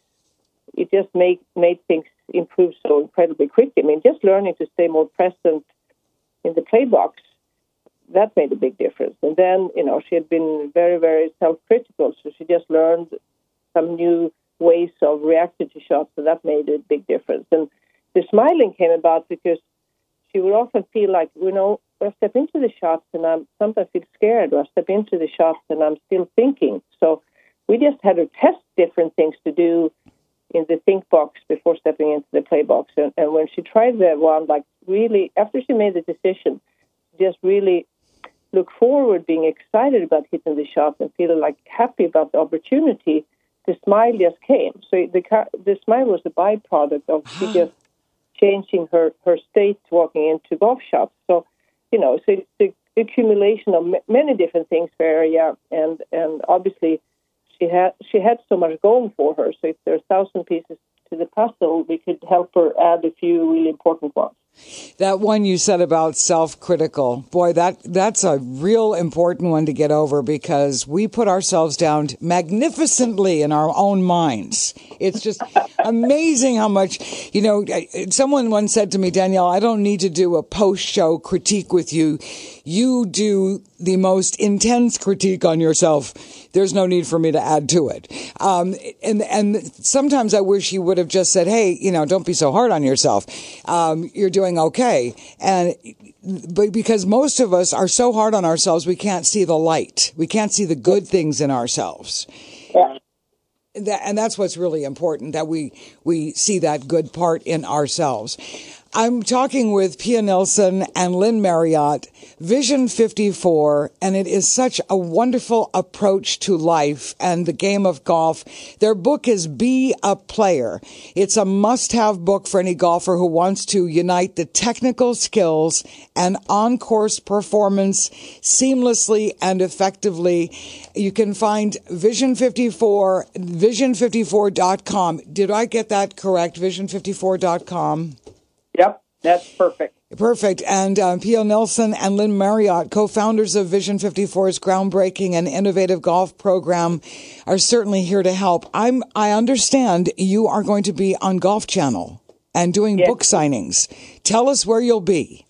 it just made made things improve so incredibly quickly. I mean, just learning to stay more present in the play box, that made a big difference. And then, you know, she had been very, very self-critical, so she just learned some new ways of reacting to shots, so that made a big difference. And the smiling came about because she would often feel like, you know, I step into the shots and I'm sometimes feel scared, or I step into the shots and I'm still thinking. So we just had her test different things to do in the think box before stepping into the play box. And, and when she tried that one, like really, after she made the decision, just really look forward, being excited about hitting the shot and feeling like happy about the opportunity, the smile just came. So the the smile was a byproduct of she just changing her, her state walking into golf shots. So, you know, so it's the accumulation of m- many different things for Arya, and, and obviously she had she had so much going for her. So if there are a thousand pieces to the puzzle, we could help her add a few really important ones. That one you said about self-critical, boy, that that's a real important one to get over, because we put ourselves down magnificently in our own minds. It's just amazing how much, you know, someone once said to me, Danielle, I don't need to do a post-show critique with you. You do the most intense critique on yourself. There's no need for me to add to it. Um, and, and sometimes I wish you would have just said, hey, you know, don't be so hard on yourself. Um, you're doing okay. And, but because most of us are so hard on ourselves, we can't see the light. We can't see the good things in ourselves. Yeah. That, and that's what's really important, that we, we see that good part in ourselves. I'm talking with Pia Nilsson and Lynn Marriott, Vision fifty-four, and it is such a wonderful approach to life and the game of golf. Their book is Be a Player. It's a must-have book for any golfer who wants to unite the technical skills and on-course performance seamlessly and effectively. You can find Vision fifty-four, vision fifty-four dot com. Did I get that correct? vision fifty-four dot com? Yep, that's perfect. Perfect. And um, Pia Nilsson and Lynn Marriott, co-founders of Vision fifty-four's groundbreaking and innovative golf program, are certainly here to help. I'm, I understand you are going to be on Golf Channel and doing yes. book signings. Tell us where you'll be.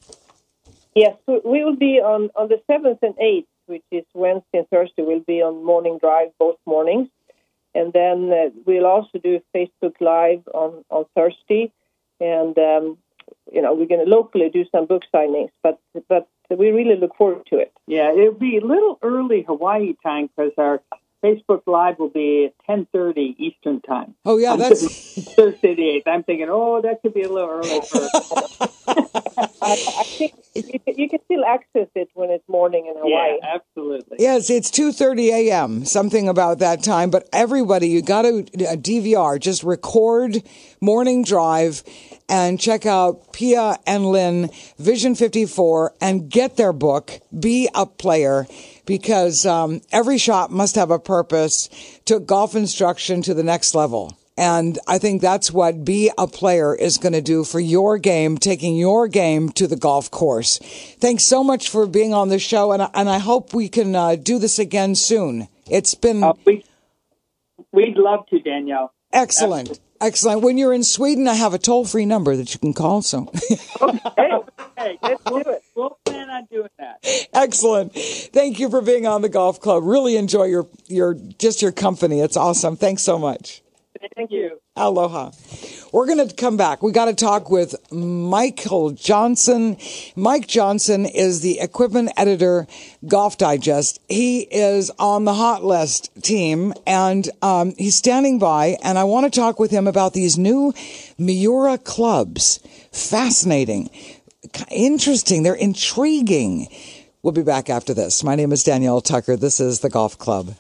Yes, we will be on, on the seventh and eighth, which is Wednesday and Thursday. We'll be on Morning Drive both mornings. And then uh, we'll also do Facebook Live on, on Thursday. And um, you know, we're going to locally do some book signings, but but we really look forward to it. Yeah, it'll be a little early Hawaii time because our Facebook Live will be at ten thirty Eastern time. Oh, yeah, that's... Thursday the eighth. I'm thinking, oh, that could be a little early for I, I think you can, you can still access it when it's morning in Hawaii. Yeah, absolutely. Yes, it's two thirty a.m., something about that time. But everybody, you got to uh, D V R, just record Morning Drive and check out Pia and Lynn, Vision fifty-four, and get their book, Be a Player, because um, every shot must have a purpose, took golf instruction to the next level. And I think that's what Be a Player is going to do for your game, taking your game to the golf course. Thanks so much for being on the show, and, and I hope we can uh, do this again soon. It's been... Uh, we, we'd love to, Danielle. Excellent. Absolutely. Excellent. When you're in Sweden, I have a toll-free number that you can call. So, okay, okay, let's do it. We'll plan on doing that. Excellent. Thank you for being on the Golf Club. Really enjoy your your just your company. It's awesome. Thanks so much. Thank you. Aloha. We're going to come back. We got to talk with Michael Johnson. Mike Johnson is the equipment editor, Golf Digest. He is on the hot list team, and um, he's standing by, and I want to talk with him about these new Miura clubs. Fascinating. Interesting. They're intriguing. We'll be back after this. My name is Danielle Tucker. This is the Golf Club.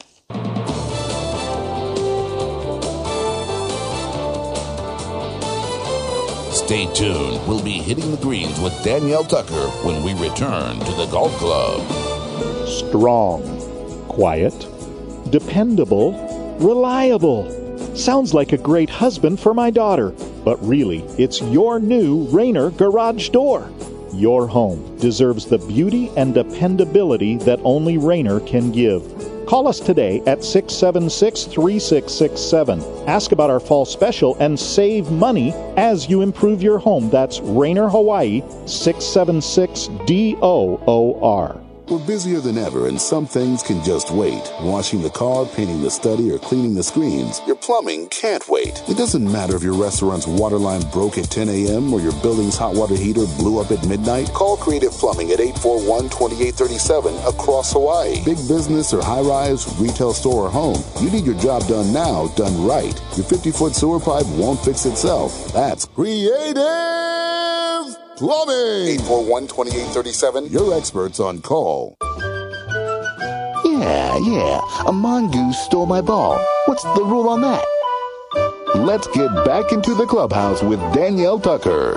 Stay tuned. We'll be hitting the greens with Danielle Tucker when we return to the Golf Club. Strong, quiet, dependable, reliable. Sounds like a great husband for my daughter. But really, it's your new Rainer garage door. Your home deserves the beauty and dependability that only Rainer can give. Call us today at six seven six, three six six seven. Ask about our fall special and save money as you improve your home. That's Rainer Hawaii, six seven six D O O R. We're busier than ever, and some things can just wait. Washing the car, painting the study, or cleaning the screens. Your plumbing can't wait. It doesn't matter if your restaurant's water line broke at ten a.m. or your building's hot water heater blew up at midnight. Call Creative Plumbing at eight four one, two eight three seven across Hawaii. Big business or high-rise, retail store or home. You need your job done now, done right. Your fifty-foot sewer pipe won't fix itself. That's Creative Plumbing. eight four one, two eight three seven. Your experts on call. Yeah, yeah. A mongoose stole my ball. What's the rule on that? Let's get back into the clubhouse with Danielle Tucker.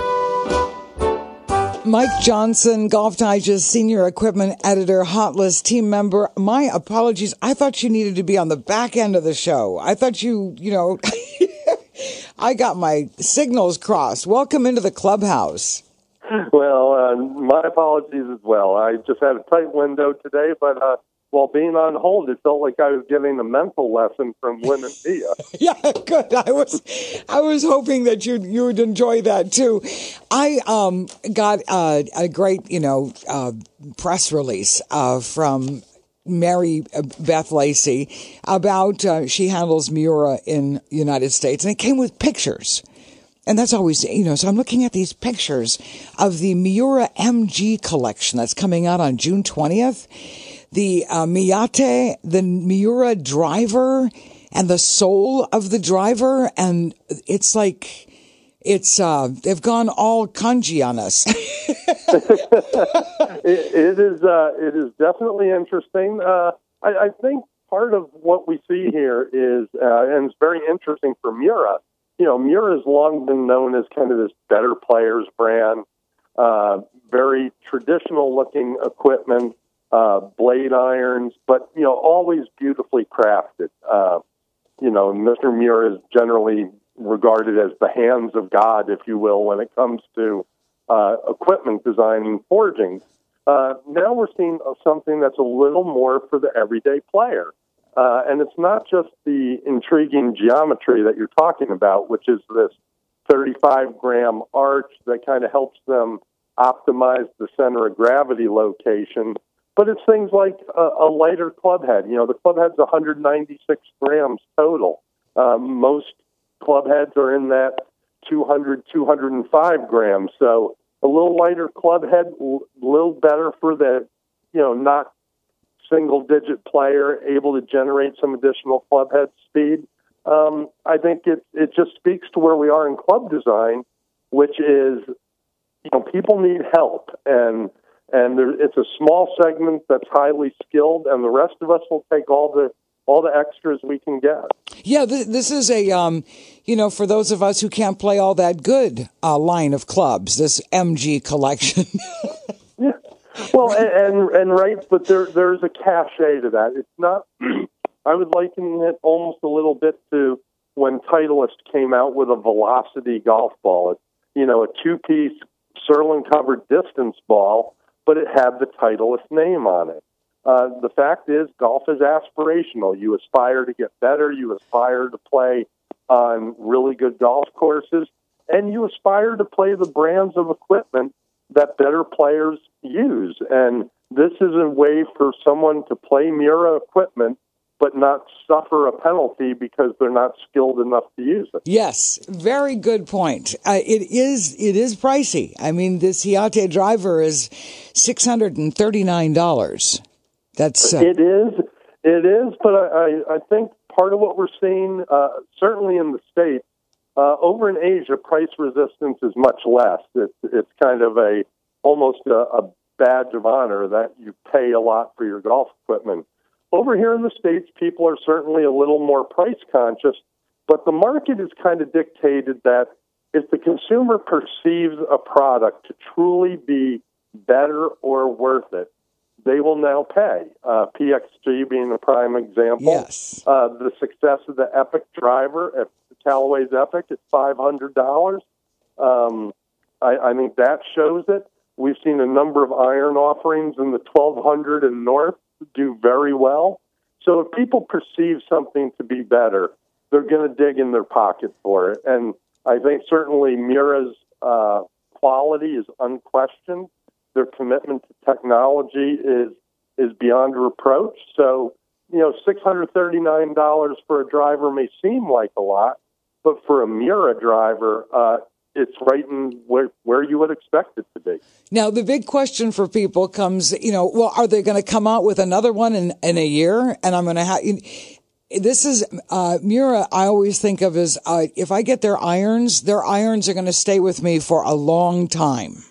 Mike Johnson, Golf Digest senior equipment editor, Hot List team member. My apologies. I thought you needed to be on the back end of the show. I thought you, you know, I got my signals crossed. Welcome into the clubhouse. Well, uh, my apologies as well. I just had a tight window today, but uh, while being on hold, it felt like I was getting a mental lesson from Lynn and Mia. Yeah, good. I was, I was hoping that you you would enjoy that too. I um got uh, a great you know uh, press release uh, from Mary Beth Lacey about uh, she handles Miura in the United States, and it came with pictures. And that's always, you know, so I'm looking at these pictures of the Miura M G collection that's coming out on June twentieth. The uh, Miyate, the Miura driver, and the soul of the driver. And it's like, it's, uh, they've gone all kanji on us. it, it is, uh, it is definitely interesting. Uh, I, I think part of what we see here is, uh, and it's very interesting for Miura. You know, Miura has long been known as kind of this better players brand, uh, very traditional-looking equipment, uh, blade irons, but, you know, always beautifully crafted. Uh, you know, Mister Miura is generally regarded as the hands of God, if you will, when it comes to uh, equipment design and forging. Uh, now we're seeing something that's a little more for the everyday player. Uh, and it's not just the intriguing geometry that you're talking about, which is this thirty-five gram arch that kind of helps them optimize the center of gravity location, but it's things like a, a lighter club head. You know, the club head's one hundred ninety-six grams total. Uh, most club heads are in that two hundred, two hundred five grams. So a little lighter club head, a little better for the, you know, not single-digit player, able to generate some additional club head speed. Um, I think it it just speaks to where we are in club design, which is, you know, people need help, and and there, it's a small segment that's highly skilled, and the rest of us will take all the all the extras we can get. Yeah, th- this is a, um, you know, for those of us who can't play all that good uh, line of clubs, this M G collection. Yeah. Well, and, and and right, but there there's a cachet to that. It's not. I would liken it almost a little bit to when Titleist came out with a Velocity golf ball. It's, you know, a two-piece Surlyn-covered distance ball, but it had the Titleist name on it. Uh, the fact is, golf is aspirational. You aspire to get better. You aspire to play on really good golf courses, and you aspire to play the brands of equipment that better players use. And this is a way for someone to play Miura equipment but not suffer a penalty because they're not skilled enough to use it. Yes, very good point. Uh, it is it is pricey. I mean, this Hiate driver is six hundred thirty-nine dollars. That's uh, It is, it is, but I, I, I think part of what we're seeing, uh, certainly in the States, uh, over in Asia, price resistance is much less. It's, it's kind of a almost a, a badge of honor that you pay a lot for your golf equipment. Over here in the States, people are certainly a little more price conscious, but the market is kind of dictated that if the consumer perceives a product to truly be better or worth it, they will now pay. Uh, P X G being a prime example. Yes. Uh, the success of the Epic driver, at Callaway's Epic, at five hundred dollars. Um, I, I think that shows it. We've seen a number of iron offerings in the twelve hundred and north do very well. So if people perceive something to be better, they're going to dig in their pocket for it. And I think certainly Miura's uh, quality is unquestioned. Their commitment to technology is is beyond reproach. So, you know, six hundred thirty-nine dollars for a driver may seem like a lot, but for a Miura driver, uh, it's right in where, where you would expect it to be. Now, the big question for people comes, you know, well, are they going to come out with another one in, in a year? And I'm going to have, this is, uh, Miura, I always think of as, uh, if I get their irons, their irons are going to stay with me for a long time.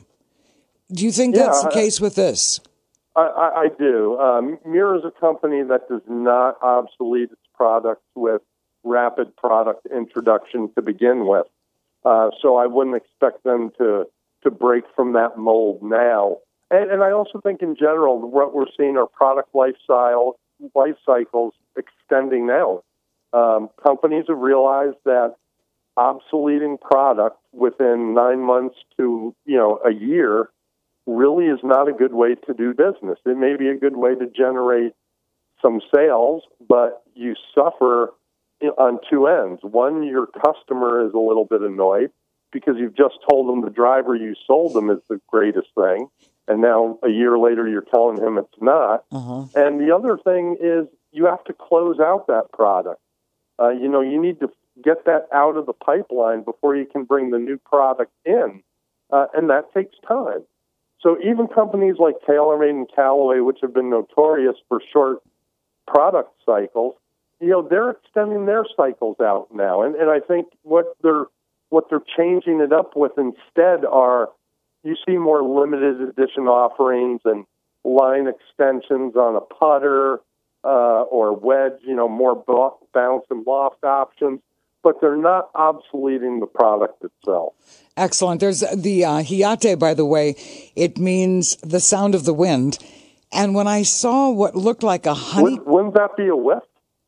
Do you think Yeah, that's the I, case with this? I, I, I do. Um, Miura is a company that does not obsolete its products with rapid product introduction to begin with. Uh, so I wouldn't expect them to, to break from that mold now. And, and I also think in general, what we're seeing are product lifestyle, life cycles extending out. Um, companies have realized that obsoleting product within nine months to, you know, a year really is not a good way to do business. It may be a good way to generate some sales, but you suffer on two ends. One, your customer is a little bit annoyed because you've just told them the driver you sold them is the greatest thing, and now a year later you're telling him it's not. Uh-huh. And the other thing is you have to close out that product. Uh, you know, you need to get that out of the pipeline before you can bring the new product in, uh, and that takes time. So even companies like TaylorMade and Callaway, which have been notorious for short product cycles, you know, they're extending their cycles out now. And, and I think what they're what they're changing it up with instead are, you see more limited edition offerings and line extensions on a putter uh, or wedge, you know, more bounce and loft options, but they're not obsoleting the product itself. Excellent. There's the uh, Hiate, by the way. It means the sound of the wind. And when I saw what looked like a honey... Wouldn't, wouldn't that be a whiff?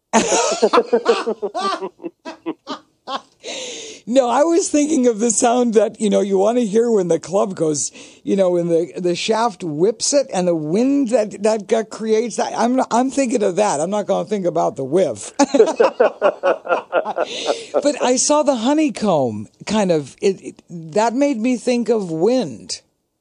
No, I was thinking of the sound that, you know, you want to hear when the club goes, you know, when the, the shaft whips it and the wind that, that, that creates that. I'm, I'm thinking of that. I'm not going to think about the whiff. But I saw the honeycomb kind of, it, it, that made me think of wind.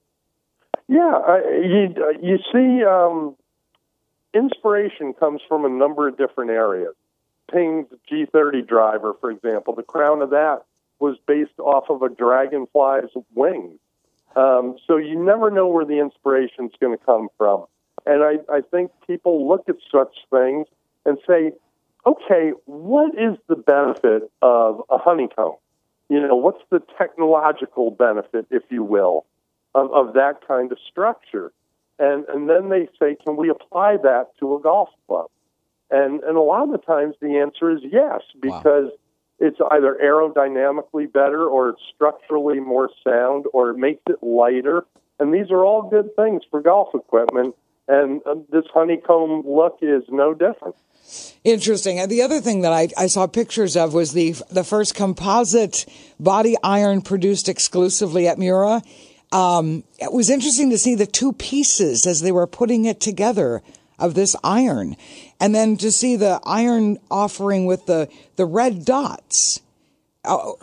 Yeah, uh, you, uh, you see, um, inspiration comes from a number of different areas. Ping's G thirty driver, for example, the crown of that was based off of a dragonfly's wings. Um, so you never know where the inspiration is going to come from. And I, I think people look at such things and say, okay, what is the benefit of a honeycomb? You know, what's the technological benefit, if you will, of, of that kind of structure? And and then they say, can we apply that to a golf club? And and a lot of the times the answer is yes, because wow. It's either aerodynamically better or it's structurally more sound or it makes it lighter. And these are all good things for golf equipment. And uh, this honeycomb look is no different. Interesting. And the other thing that I, I saw pictures of was the the first composite body iron produced exclusively at Miura. Um, it was interesting to see the two pieces as they were putting it together of this iron, and then to see the iron offering with the, the red dots. Oh.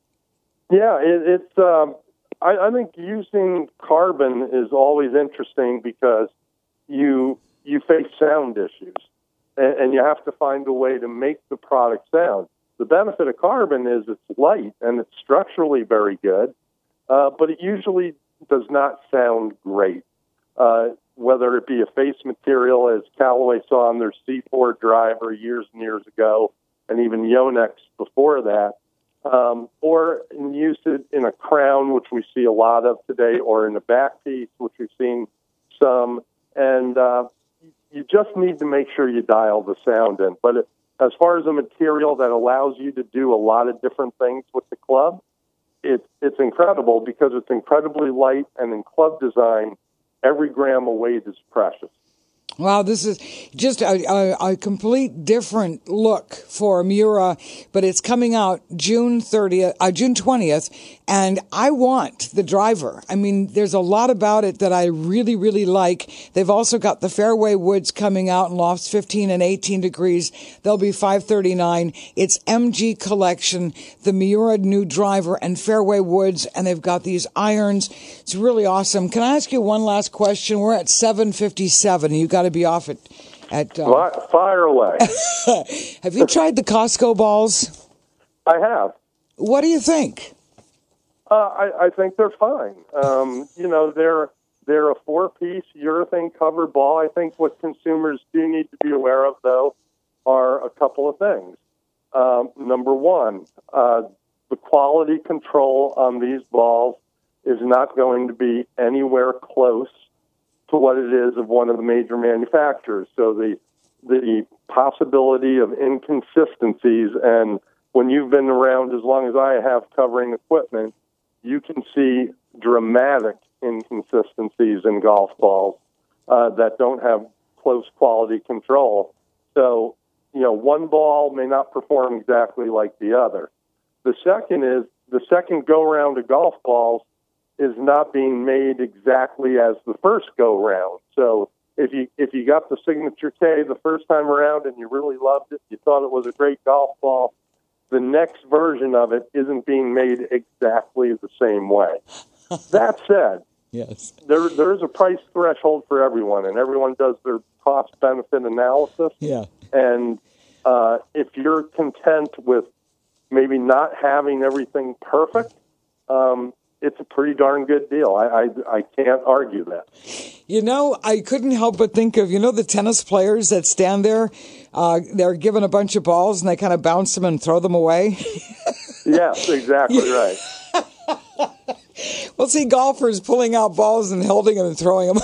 Yeah, it, it's. Um, I, I think using carbon is always interesting because you you face sound issues, and, and you have to find a way to make the product sound. The benefit of carbon is it's light and it's structurally very good, uh, but it usually does not sound great. Uh, whether it be a face material, as Callaway saw on their C four driver years and years ago, and even Yonex before that, um, or in use it in a crown, which we see a lot of today, or in a back piece, which we've seen some. And uh, you just need to make sure you dial the sound in. But it, as far as a material that allows you to do a lot of different things with the club, it, it's incredible because it's incredibly light, and in club design, every gram of weight is precious. Wow, this is just a, a, a complete different look for Miura, but it's coming out June thirtieth, uh, June twentieth, and I want the driver. I mean, there's a lot about it that I really, really like. They've also got the Fairway Woods coming out in lofts fifteen and eighteen degrees. They'll be five thirty-nine. It's M G Collection, the Miura new driver, and Fairway Woods, and they've got these irons. It's really awesome. Can I ask you one last question? We're at seven fifty-seven. You got to be off at... at uh, Fire away. Have you tried the Costco balls? I have. What do you think? Uh, I, I think they're fine. Um, you know, they're they're a four-piece urethane covered ball. I think what consumers do need to be aware of, though, are a couple of things. Um, number one, uh, the quality control on these balls is not going to be anywhere close to what it is of one of the major manufacturers. So the the possibility of inconsistencies, and when you've been around as long as I have covering equipment, you can see dramatic inconsistencies in golf balls uh, that don't have close quality control. So, you know, one ball may not perform exactly like the other. The second is the second go-round of golf balls is not being made exactly as the first go-round. So if you if you got the Signature K the first time around and you really loved it, you thought it was a great golf ball, the next version of it isn't being made exactly the same way. That said, yes, there there's a price threshold for everyone, and everyone does their cost-benefit analysis. Yeah. And uh, if you're content with maybe not having everything perfect, um, it's a pretty darn good deal. I, I I can't argue that. You know, I couldn't help but think of, you know, the tennis players that stand there, uh, they're given a bunch of balls and they kind of bounce them and throw them away. Yes, exactly right. We'll see golfers pulling out balls and holding them and throwing them.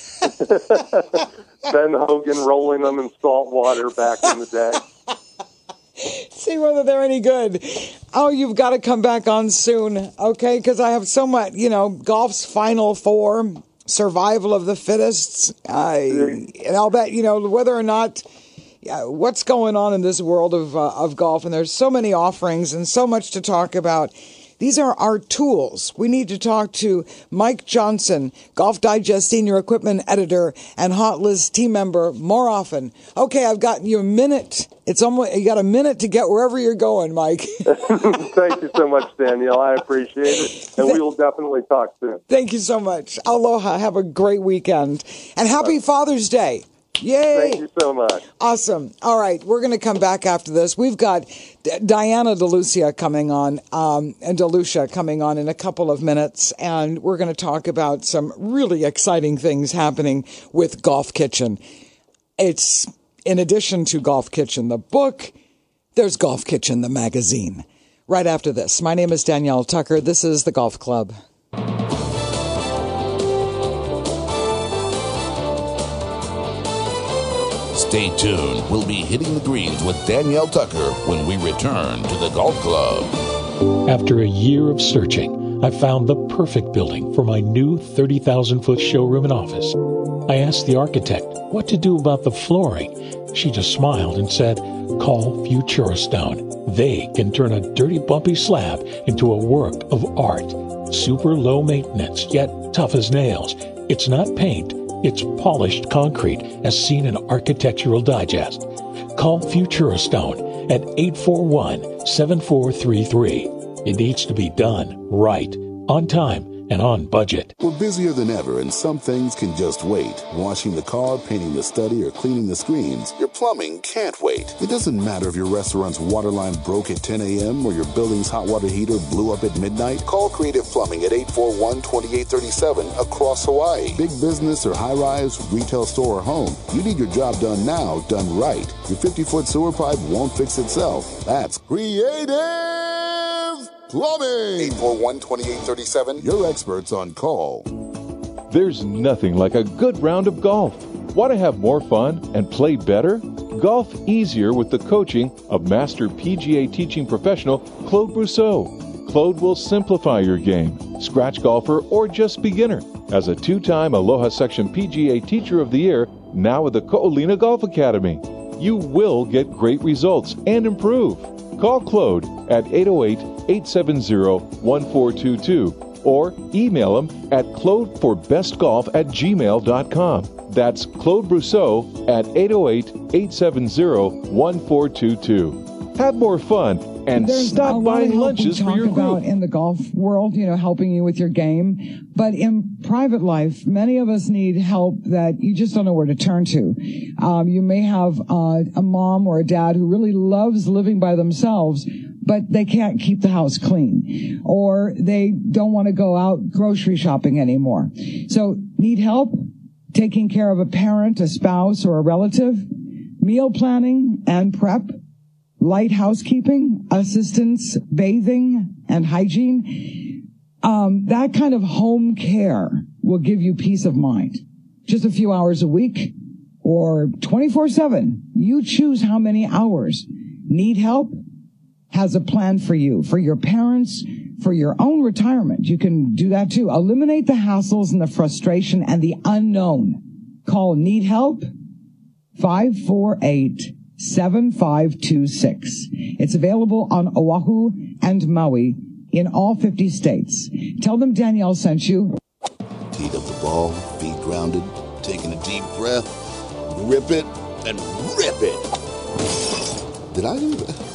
Ben Hogan rolling them in salt water back in the day. See whether they're any good. Oh, you've got to come back on soon, okay? Because I have so much, you know, golf's Final Four, survival of the fittest, uh, and I'll bet, you know, whether or not, uh, what's going on in this world of uh, of golf, and there's so many offerings and so much to talk about. These are our tools. We need to talk to Mike Johnson, Golf Digest Senior Equipment Editor and Hot List team member more often. Okay, I've got you a minute. It's almost, you got a minute to get wherever you're going, Mike. Thank you so much, Danielle. I appreciate it. And we will definitely talk soon. Thank you so much. Aloha. Have a great weekend. And happy Father's Day. Yay. Thank you so much. Awesome. All right. We're going to come back after this. We've got D- Diana DeLucia coming on, um, and DeLucia coming on in a couple of minutes. And we're going to talk about some really exciting things happening with Golf Kitchen. It's in addition to Golf Kitchen, the book, there's Golf Kitchen, the magazine. Right after this. My name is Danielle Tucker. This is the Golf Club. Stay tuned. We'll be hitting the greens with Danielle Tucker when we return to the Golf Club. After a year of searching, I found the perfect building for my new thirty thousand foot showroom and office. I asked the architect what to do about the flooring. She just smiled and said, call Futura Stone. They can turn a dirty, bumpy slab into a work of art. Super low maintenance, yet tough as nails. It's not paint. It's polished concrete, as seen in Architectural Digest. Call Futura Stone at eight four one, seven four three three. It needs to be done right, on time, and on budget. We're busier than ever, and some things can just wait. Washing the car, painting the study, or cleaning the screens. Your plumbing can't wait. It doesn't matter if your restaurant's water line broke at ten a.m. or your building's hot water heater blew up at midnight. Call Creative Plumbing at eight four one, two eight three seven across Hawaii. Big business or high-rise, retail store or home. You need your job done now, done right. Your fifty-foot sewer pipe won't fix itself. That's Creative Plumbing. eight four one, two eight three seven. Your experts on call. There's nothing like a good round of golf. Want to have more fun and play better? Golf easier with the coaching of Master P G A teaching professional Claude Brousseau. Claude will simplify your game, scratch golfer or just beginner. As a two-time Aloha Section P G A Teacher of the Year, now with the Ko'olina Golf Academy. You will get great results and improve. Call Claude at eight oh eight, eight seven zero, one four two two or email him at claudeforbestgolf at gmail dot com. That's Claude Brousseau at eight oh eight, eight seven zero, one four two two. Have more fun and There's stop buying lunches for your about group. in the golf world, you know, helping you with your game. But in private life, many of us need help that you just don't know where to turn to. Um, you may have uh, a mom or a dad who really loves living by themselves, but they can't keep the house clean, or they don't want to go out grocery shopping anymore. So need help taking care of a parent, a spouse, or a relative, meal planning and prep, light housekeeping, assistance, bathing, and hygiene. Um, that kind of home care will give you peace of mind. Just a few hours a week or twenty-four seven. You choose how many hours. Need help? Has a plan for you, for your parents, for your own retirement. You can do that too. Eliminate the hassles and the frustration and the unknown. Call Need Help five four eight, seven five two six. It's available on Oahu and Maui in all fifty states. Tell them Danielle sent you. Teed up the ball, feet grounded, taking a deep breath, grip it, and rip it. Did I do that?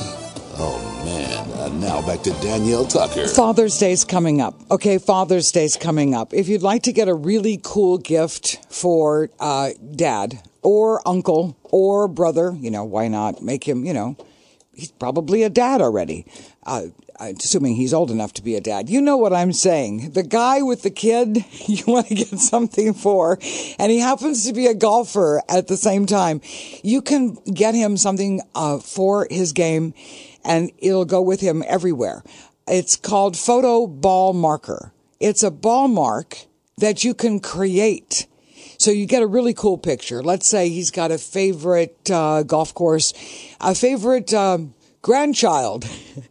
Oh, man. Uh, now back to Danielle Tucker. Father's Day's coming up. Okay, Father's Day's coming up. If you'd like to get a really cool gift for uh, dad or uncle or brother, you know, why not make him, you know, he's probably a dad already, uh, assuming he's old enough to be a dad. You know what I'm saying. The guy with the kid you want to get something for, and he happens to be a golfer at the same time. You can get him something uh, for his game, and it'll go with him everywhere. It's called Photo Ball Marker. It's a ball mark that you can create. So you get a really cool picture. Let's say he's got a favorite uh, golf course, a favorite um, grandchild,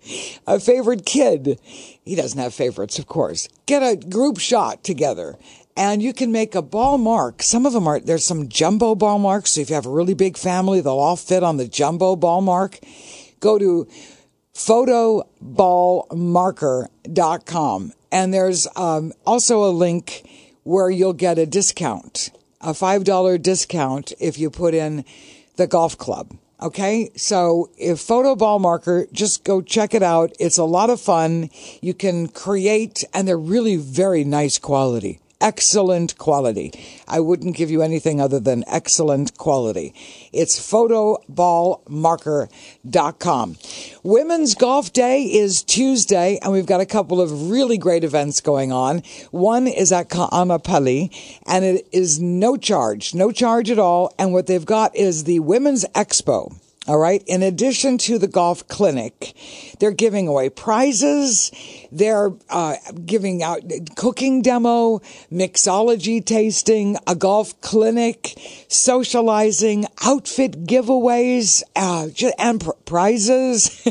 a favorite kid. He doesn't have favorites, of course. Get a group shot together, and you can make a ball mark. Some of them are, there's some jumbo ball marks. So if you have a really big family, they'll all fit on the jumbo ball mark. Go to photo ball marker dot com, and there's um, also a link where you'll get a discount, a five dollars discount if you put in the golf club. Okay, so if Photo Ball Marker, just go check it out. It's a lot of fun. You can create, and they're really very nice quality. Excellent quality. I wouldn't give you anything other than excellent quality. It's photo ball marker dot com. Women's Golf Day is Tuesday, and we've got a couple of really great events going on. One is at Ka'anapali, and it is no charge, no charge at all. And what they've got is the Women's Expo. All right. In addition to the golf clinic, they're giving away prizes. They're uh, giving out cooking demo, mixology tasting, a golf clinic, socializing, outfit giveaways, uh, and pr- prizes.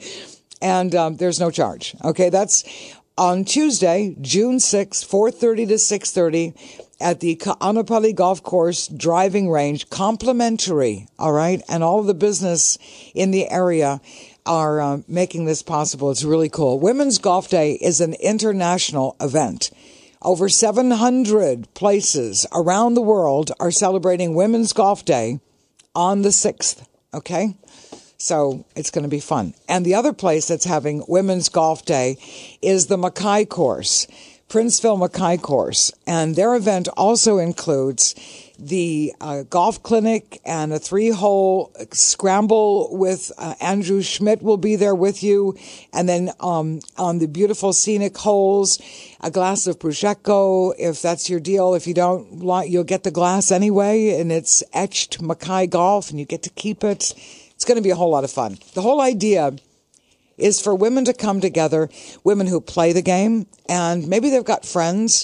and um, there's no charge. Okay. That's on Tuesday, June sixth, four thirty to six thirty. At the Ka'anapali Golf Course driving range, complimentary, all right? And all of the business in the area are uh, making this possible. It's really cool. Women's Golf Day is an international event. Over seven hundred places around the world are celebrating Women's Golf Day on the sixth, okay? So it's going to be fun. And the other place that's having Women's Golf Day is the Mackay Course. Princeville Mackay Course, and their event also includes the uh, golf clinic and a three-hole scramble with uh, Andrew Schmidt will be there with you, and then um, on the beautiful scenic holes, a glass of Prosecco, if that's your deal. If you don't want, you'll get the glass anyway, and it's etched Mackay Golf, and you get to keep it. It's going to be a whole lot of fun. The whole idea is for women to come together, women who play the game, and maybe they've got friends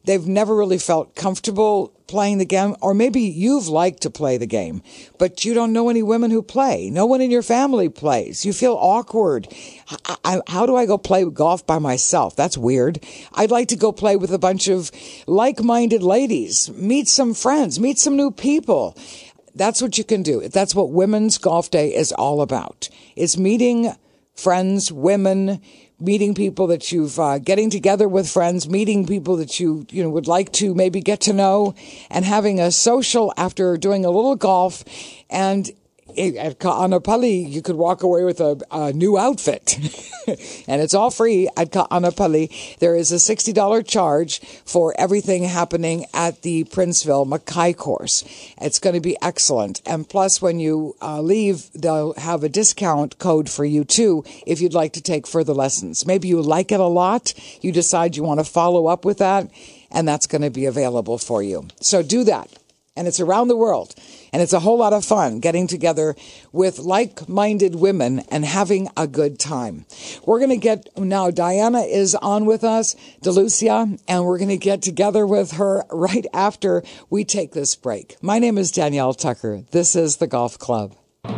they've never really felt comfortable playing the game, or maybe you've liked to play the game, but you don't know any women who play. No one in your family plays. You feel awkward. I, I, how do I go play golf by myself? That's weird. I'd like to go play with a bunch of like-minded ladies, meet some friends, meet some new people. That's what you can do. That's what Women's Golf Day is all about. It's meeting friends, women, meeting people that you've, uh, getting together with friends, meeting people that you, you know, would like to maybe get to know, and having a social after doing a little golf. And at Ka'anapali, you could walk away with a, a new outfit. And it's all free at Ka'anapali. There is a sixty dollars charge for everything happening at the Princeville Mackay course. It's going to be excellent. And plus, when you uh, leave, they'll have a discount code for you, too, if you'd like to take further lessons. Maybe you like it a lot. You decide you want to follow up with that, and that's going to be available for you. So do that. And it's around the world. And it's a whole lot of fun getting together with like-minded women and having a good time. We're going to get, now Diana is on with us, DeLucia, and we're going to get together with her right after we take this break. My name is Danielle Tucker. This is The Golf Club.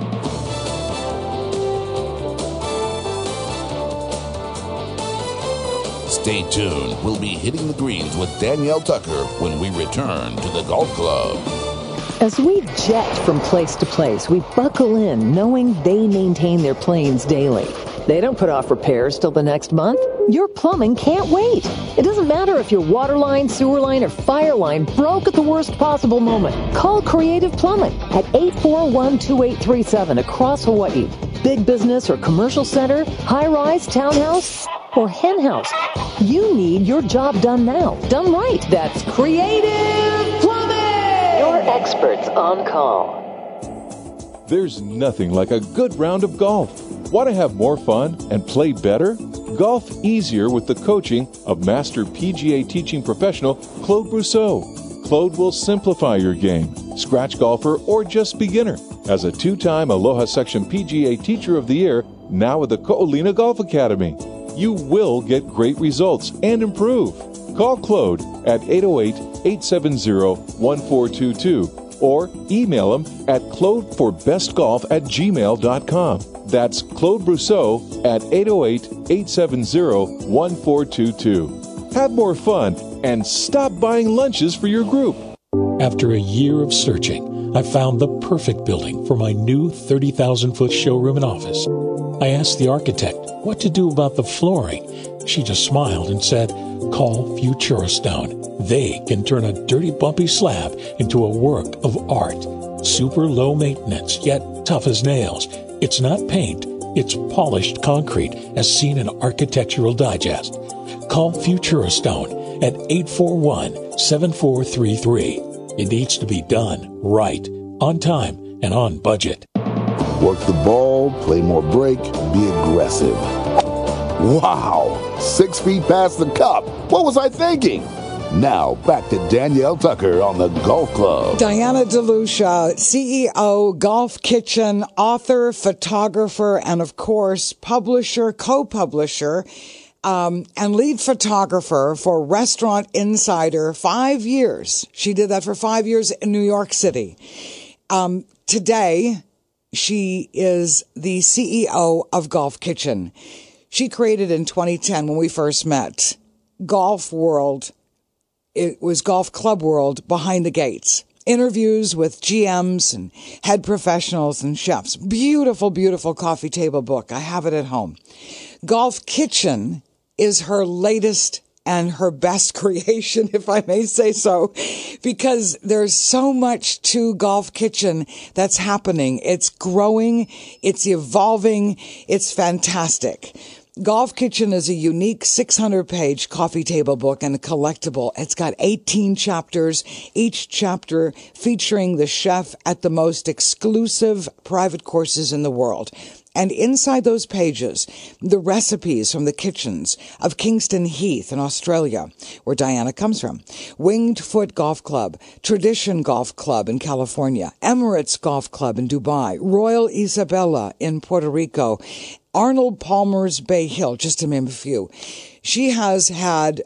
Stay tuned. We'll be hitting the greens with Danielle Tucker when we return to the Golf Club. As we jet from place to place, we buckle in knowing they maintain their planes daily. They don't put off repairs till the next month. Your plumbing can't wait. It doesn't matter if your water line, sewer line, or fire line broke at the worst possible moment. Call Creative Plumbing at eight four one, two eight three seven across Hawaii. Big business or commercial center, high-rise, townhouse, or hen house. You need your job done now. Done right. That's Creative Plumbing. Your experts on call. There's nothing like a good round of golf. Want to have more fun and play better? Golf easier with the coaching of Master P G A teaching professional Claude Brousseau. Claude will simplify your game, scratch golfer or just beginner. As a two-time Aloha Section P G A Teacher of the Year, now with the Ko'olina Golf Academy. You will get great results and improve. Call Claude at eight oh eight, eight seven zero, one four two two or email him at claudeforbestgolf at gmail dot com. That's Claude Brousseau at eight oh eight, eight seven zero, one four two two. Have more fun and stop buying lunches for your group. After a year of searching, I found the perfect building for my new thirty thousand foot showroom and office. I asked the architect what to do about the flooring. She just smiled and said, call Futura Stone. They can turn a dirty, bumpy slab into a work of art. Super low maintenance, yet tough as nails. It's not paint, it's polished concrete, as seen in Architectural Digest. Call Futura Stone at eight four one, seven four three three. It needs to be done right, on time, and on budget. Work the ball, play more break, be aggressive. Wow! Six feet past the cup. What was I thinking? Now, back to Danielle Tucker on the Golf Club. Diana DeLucia, C E O, Golf Kitchen, author, photographer, and of course, publisher, co-publisher, um, and lead photographer for Restaurant Insider. Five years. She did that for five years in New York City. Um, today, she is the C E O of Golf Kitchen. She created in twenty ten, when we first met, Golf World. It was Golf Club World Behind the Gates. Interviews with G Ms and head professionals and chefs. Beautiful, beautiful coffee table book. I have it at home. Golf Kitchen is her latest and her best creation, if I may say so, because there's so much to Golf Kitchen that's happening. It's growing, it's evolving, it's fantastic. Golf Kitchen is a unique six hundred page coffee table book and a collectible. It's got eighteen chapters, each chapter featuring the chef at the most exclusive private courses in the world. And inside those pages, the recipes from the kitchens of Kingston Heath in Australia, where Diana comes from, Winged Foot Golf Club, Tradition Golf Club in California, Emirates Golf Club in Dubai, Royal Isabella in Puerto Rico, Arnold Palmer's Bay Hill, just to name a few. She has had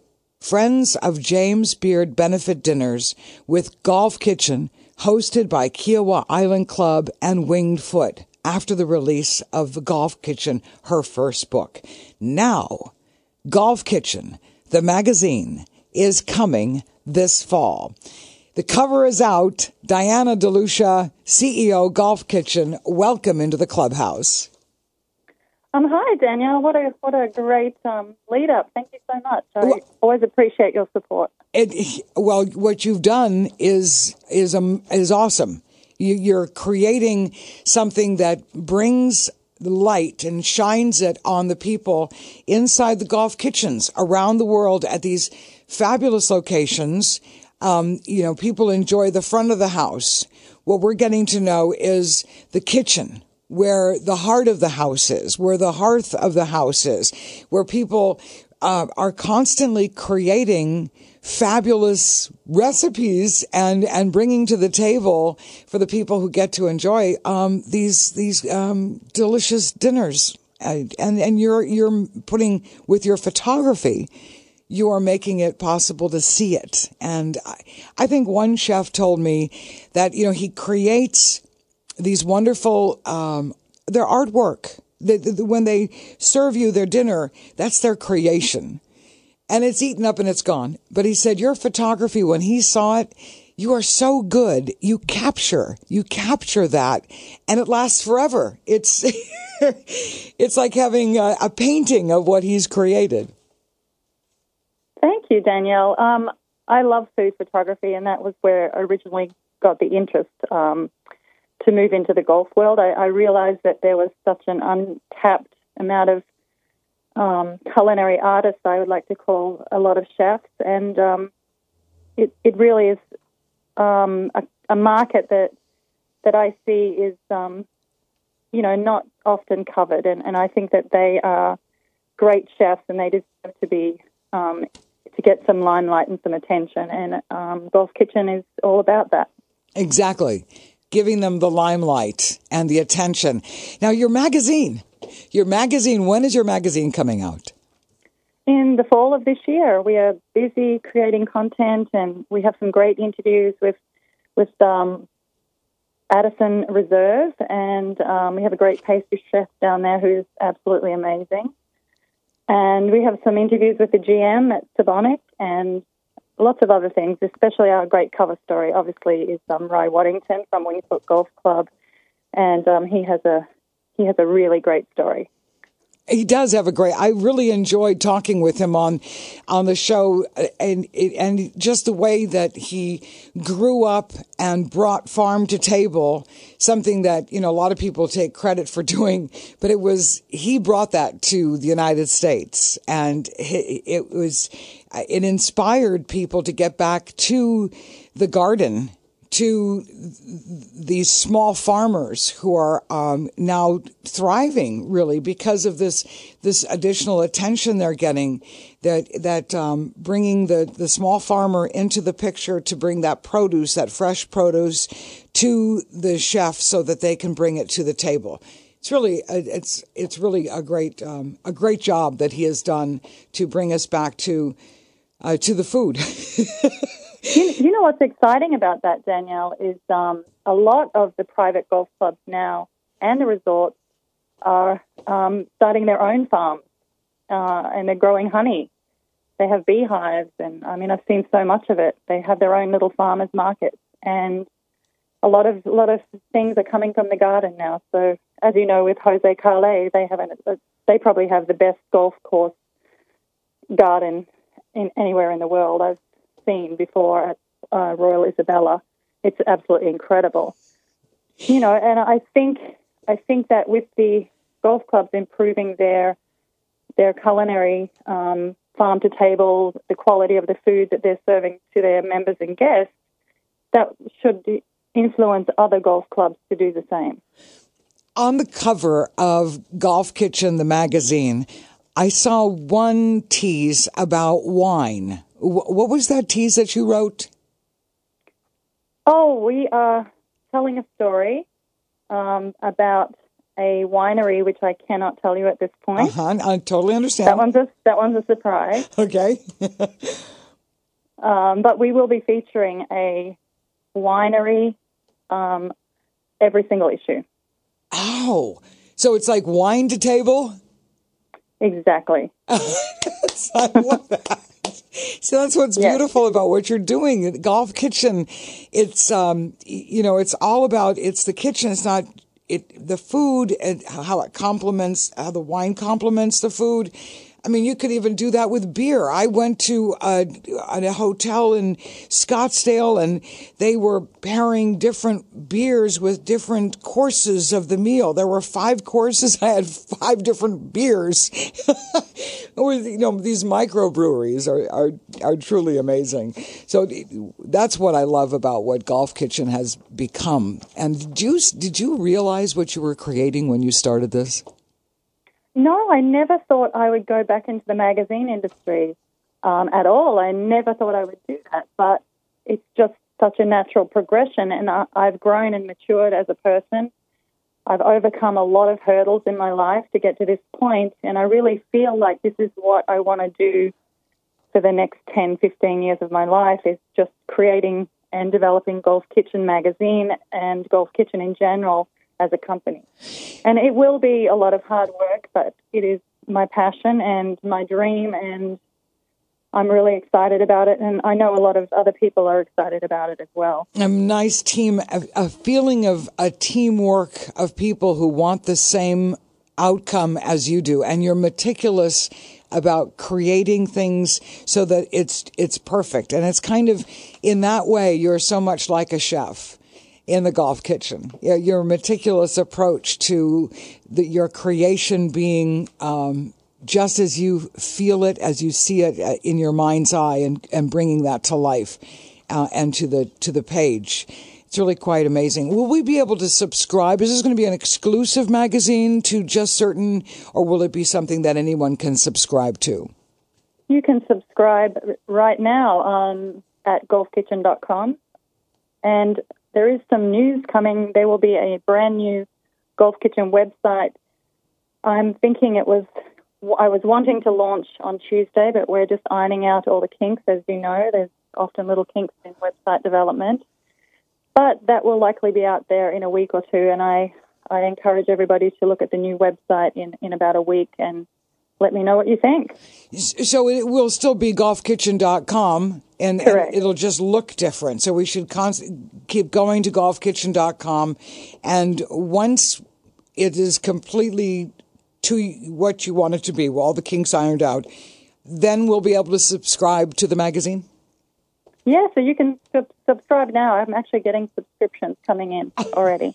Friends of James Beard benefit dinners with Golf Kitchen, hosted by Kiowa Island Club and Winged Foot, after the release of the Golf Kitchen, her first book. Now, Golf Kitchen, the magazine, is coming this fall. The cover is out. Diana DeLucia, C E O, Golf Kitchen, welcome into the clubhouse. Um, hi, Danielle. What a what a great um, lead up. Thank you so much. I well, always appreciate your support. It, well, what you've done is is um, is awesome. You, you're creating something that brings light and shines it on the people inside the golf kitchens around the world at these fabulous locations. Um, you know, people enjoy the front of the house. What we're getting to know is the kitchen, where the heart of the house is, where the hearth of the house is, where people uh, are constantly creating fabulous recipes and, and bringing to the table for the people who get to enjoy um, these these um, delicious dinners. And, and and you're you're putting, with your photography, you are making it possible to see it. And I, I think one chef told me that, you know, he creates these wonderful, um, their artwork. The, the, when they serve you their dinner, that's their creation. And it's eaten up and it's gone. But he said, your photography, when he saw it, you are so good. You capture, you capture that, and it lasts forever. It's, it's like having a, a painting of what he's created. Thank you, Danielle. Um, I love food photography, and that was where I originally got the interest um, to move into the golf world. I, I realized that there was such an untapped amount of um, culinary artists, I would like to call a lot of chefs, and um, it, it really is um, a, a market that that I see is, um, you know, not often covered, and, and I think that they are great chefs, and they deserve to be um, to get some limelight and some attention, and um, Golf Kitchen is all about that. Exactly. Giving them the limelight and the attention. Now, your magazine, your magazine, when is your magazine coming out? In the fall of this year. We are busy creating content, and we have some great interviews with with um, Addison Reserve, and um, we have a great pastry chef down there who's absolutely amazing. And we have some interviews with the G M at Sabonic and lots of other things, especially our great cover story, obviously, is um, Ry Waddington from Winged Foot Golf Club, and um, he has a he has a really great story. He does have a great. I really enjoyed talking with him on on the show, and and just the way that he grew up and brought farm to table, something that, you know, a lot of people take credit for doing, but it was he brought that to the United States, and it was it inspired people to get back to the garden, to these small farmers who are um, now thriving, really, because of this this additional attention they're getting, that that um, bringing the, the small farmer into the picture to bring that produce, that fresh produce, to the chef so that they can bring it to the table. It's really it's it's really a great um, a great job that he has done to bring us back to uh, to the food. You, you know what's exciting about that, Danielle, is um, a lot of the private golf clubs now and the resorts are um, starting their own farms, uh, and they're growing honey. They have beehives, and I mean, I've seen so much of it. They have their own little farmers markets, and a lot of a lot of things are coming from the garden now. So, as you know, with Jose Carle, they have an, they probably have the best golf course garden in anywhere in the world I've seen before at uh, Royal Isabella. It's absolutely incredible. You know, and I think I think that with the golf clubs improving their their culinary um, farm to table, the quality of the food that they're serving to their members and guests, that should influence other golf clubs to do the same. On the cover of Golf Kitchen, the magazine, I saw one tease about wine. What was that tease that you wrote? Oh, we are telling a story um, about a winery, which I cannot tell you at this point. Uh-huh, I totally understand. That one's a, that one's a surprise. Okay. um, but we will be featuring a winery um, every single issue. Oh, so it's like wine to table? Exactly. I love that. So that's what's yes. beautiful about what you're doing. The Golf Kitchen, it's, um, you know, it's all about, it's the kitchen. It's not it, the food and how it complements, how the wine complements the food. I mean, you could even do that with beer. I went to a, a hotel in Scottsdale, and they were pairing different beers with different courses of the meal. There were five courses. I had five different beers. With, you know, these microbreweries are, are are truly amazing. So that's what I love about what Golf Kitchen has become. And did you did you realize what you were creating when you started this? No, I never thought I would go back into the magazine industry um, at all. I never thought I would do that, but it's just such a natural progression, and I, I've grown and matured as a person. I've overcome a lot of hurdles in my life to get to this point, and I really feel like this is what I want to do for the next ten, fifteen years of my life, is just creating and developing Golf Kitchen magazine and Golf Kitchen in general as a company. And it will be a lot of hard work, but it is my passion and my dream, and I'm really excited about it, and I know a lot of other people are excited about it as well. A nice team, a, a feeling of a teamwork of people who want the same outcome as you do, and you're meticulous about creating things so that it's it's perfect. And it's kind of, in that way, you're so much like a chef in the Golf Kitchen. Your meticulous approach to the, your creation being um, just as you feel it, as you see it in your mind's eye, and, and bringing that to life uh, and to the to the page. It's really quite amazing. Will we be able to subscribe? Is this going to be an exclusive magazine to just certain, or will it be something that anyone can subscribe to? You can subscribe right now um, at golf kitchen dot com, and there is some news coming. There will be a brand new Golf Kitchen website. I'm thinking it was, I was wanting to launch on Tuesday, but we're just ironing out all the kinks. As you know, there's often little kinks in website development. But that will likely be out there in a week or two, and I, I encourage everybody to look at the new website in, in about a week and let me know what you think. So it will still be golf kitchen dot com, and, and it'll just look different. So we should const- keep going to golf kitchen dot com, and once it is completely to what you want it to be, with all the kinks ironed out, then we'll be able to subscribe to the magazine? Yeah, so you can sub- subscribe now. I'm actually getting subscriptions coming in already.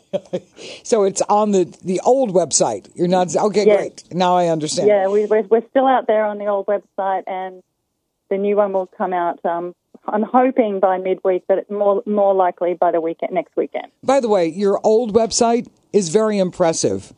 So it's on the, the old website. You're not okay. Yes. Great. Now I understand. Yeah, we, we're we're still out there on the old website, and the new one will come out. Um, I'm hoping by midweek, but more more likely by the weekend next weekend. By the way, your old website is very impressive.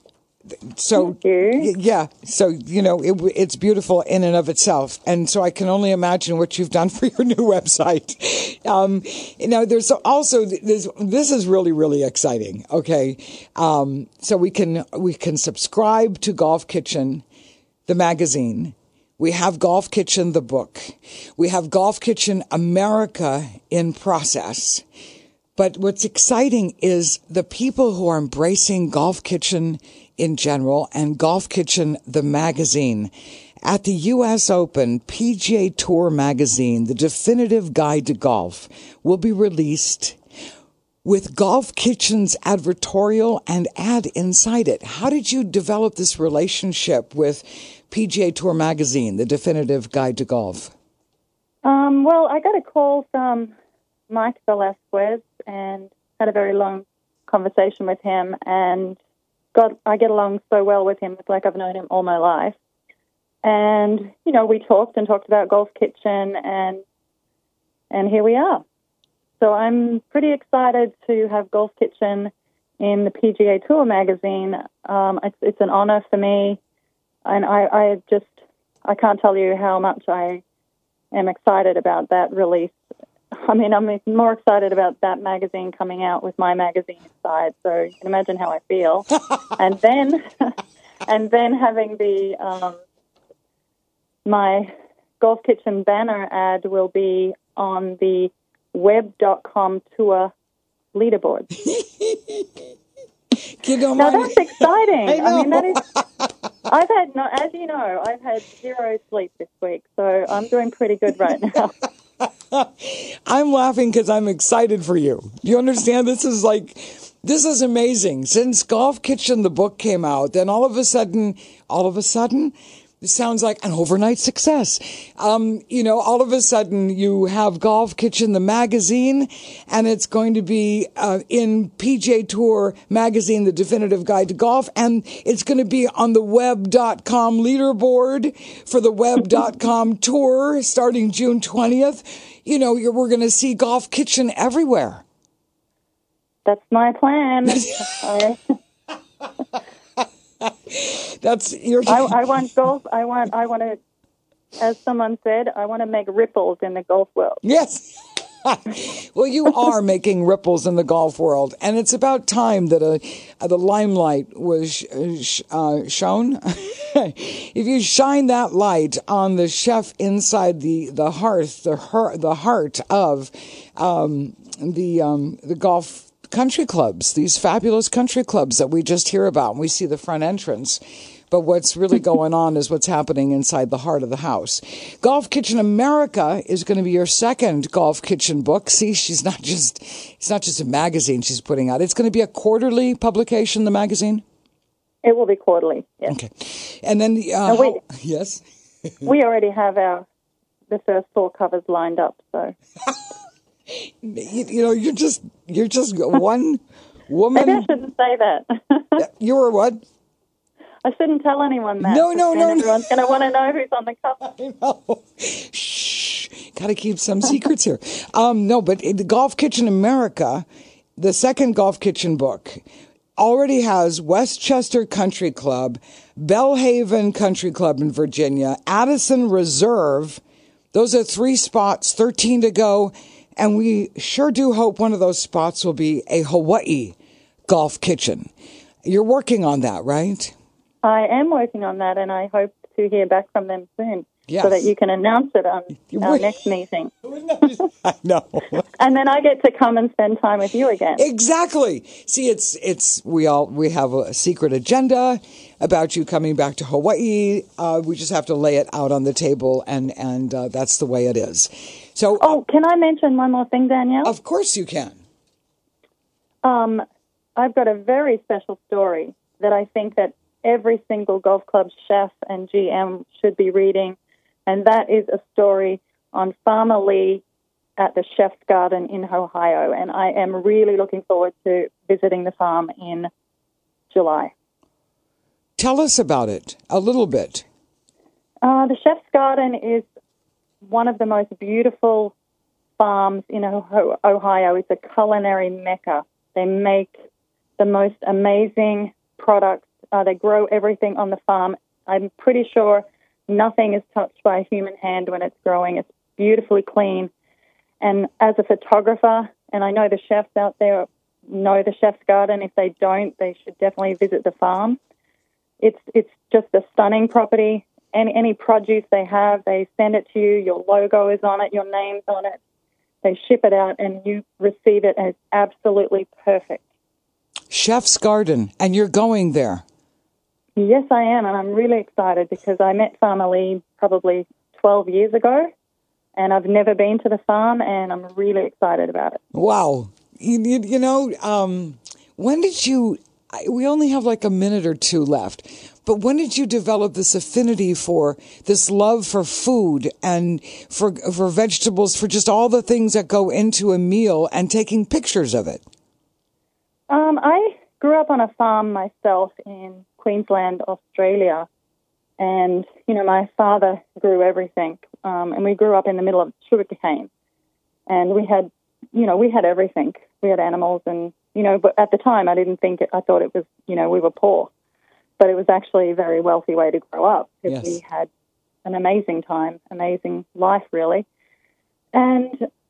So, Thank you. yeah, so, you know, it, it's beautiful in and of itself. And so I can only imagine what you've done for your new website. Um, you know, there's also, there's, this is really, really exciting. Okay. Um, so we can, we can subscribe to Golf Kitchen, the magazine. We have Golf Kitchen, the book. We have Golf Kitchen America in process. But what's exciting is the people who are embracing Golf Kitchen in general and Golf Kitchen, the magazine. At the U S Open, P G A Tour magazine, the definitive guide to golf, will be released with Golf Kitchen's advertorial and ad inside it. How did you develop this relationship with P G A Tour magazine, the definitive guide to golf? Um, well, I got a call from Mike Velasquez and had a very long conversation with him, and got I get along so well with him. It's like I've known him all my life. And, you know, we talked and talked about Golf Kitchen, and and here we are. So I'm pretty excited to have Golf Kitchen in the P G A Tour magazine. Um, it's, it's an honor for me, and I, I just, I can't tell you how much I am excited about that release. I mean, I'm more excited about that magazine coming out with my magazine inside, so you can imagine how I feel. and then, and then having the um, my Golf Kitchen banner ad will be on the web dot com tour leaderboard. You don't now mind. that's exciting. I I, mean, know. that is. I've had, no, as you know, I've had zero sleep this week, so I'm doing pretty good right now. I'm laughing because I'm excited for you. Do you understand? This is like, this is amazing. Since Golf Kitchen, the book came out, then all of a sudden, all of a sudden, this sounds like an overnight success. Um, you know, all of a sudden you have Golf Kitchen, the magazine, and it's going to be uh, in P G A Tour magazine, The Definitive Guide to Golf, and it's going to be on the web dot com leaderboard for the web dot com tour starting June twentieth. You know, you're, we're going to see Golf Kitchen everywhere. That's my plan. I, That's your. I, I want golf. I want. I want to. As someone said, I want to make ripples in the golf world. Yes. Well, you are making ripples in the golf world, and it's about time that a, uh, the limelight was sh- uh, shown. If you shine that light on the chef inside the, the hearth, the her- the heart of um, the um, the golf country clubs, these fabulous country clubs that we just hear about, and we see the front entrance. But what's really going on is what's happening inside the heart of the house. Golf Kitchen America is going to be your second Golf Kitchen book. See, she's not just, it's not just a magazine she's putting out. It's going to be a quarterly publication, the magazine? It will be quarterly, yes. Okay. And then, the, uh, we, how, yes? We already have our, the first four covers lined up, so. you, you know, you're just, you're just one woman. Maybe I shouldn't say that. You were what? I shouldn't tell anyone that. No, no, no. Everyone's going to want to know who's on the cover. I know. Shh. Got to keep some secrets here. Um, no, but the Golf Kitchen America, the second Golf Kitchen book, already has Westchester Country Club, Bellhaven Country Club in Virginia, Addison Reserve. Those are three spots, thirteen to go. And we sure do hope one of those spots will be a Hawaii Golf Kitchen. You're working on that, right? I am working on that, and I hope to hear back from them soon, yes. so that you can announce it on you our would. next meeting. I know. And then I get to come and spend time with you again. Exactly. See, it's it's we all we have a secret agenda about you coming back to Hawaii. Uh, we just have to lay it out on the table, and and uh, that's the way it is. So, oh, can I mention one more thing, Danielle? Of course you can. Um, I've got a very special story that I think that every single golf club chef and G M should be reading, and that is a story on Farmer Lee at the Chef's Garden in Ohio, and I am really looking forward to visiting the farm in July. Tell us about it a little bit. Uh, the Chef's Garden is one of the most beautiful farms in Ohio. It's a culinary mecca. They make the most amazing products. Uh, they grow everything on the farm. I'm pretty sure nothing is touched by a human hand when it's growing. It's beautifully clean. And as a photographer, and I know the chefs out there know the Chef's Garden. If they don't, they should definitely visit the farm. It's it's just a stunning property. Any, any produce they have, they send it to you. Your logo is on it. Your name's on it. They ship it out, and you receive it, and it's absolutely perfect. Chef's Garden, and you're going there. Yes, I am, and I'm really excited because I met Farmer Lee probably twelve years ago, and I've never been to the farm, and I'm really excited about it. Wow. You, you, you know, um, when did you, we only have like a minute or two left, but when did you develop this affinity for, this love for food and for for vegetables, for just all the things that go into a meal and taking pictures of it? Um, I grew up on a farm myself in Queensland, Australia, and, you know, my father grew everything, um, and we grew up in the middle of sugarcane, and we had, you know, we had everything. We had animals, and, you know, but at the time I didn't think it, I thought it was, you know, we were poor, but it was actually a very wealthy way to grow up because yes. we had an amazing time, amazing life, really. And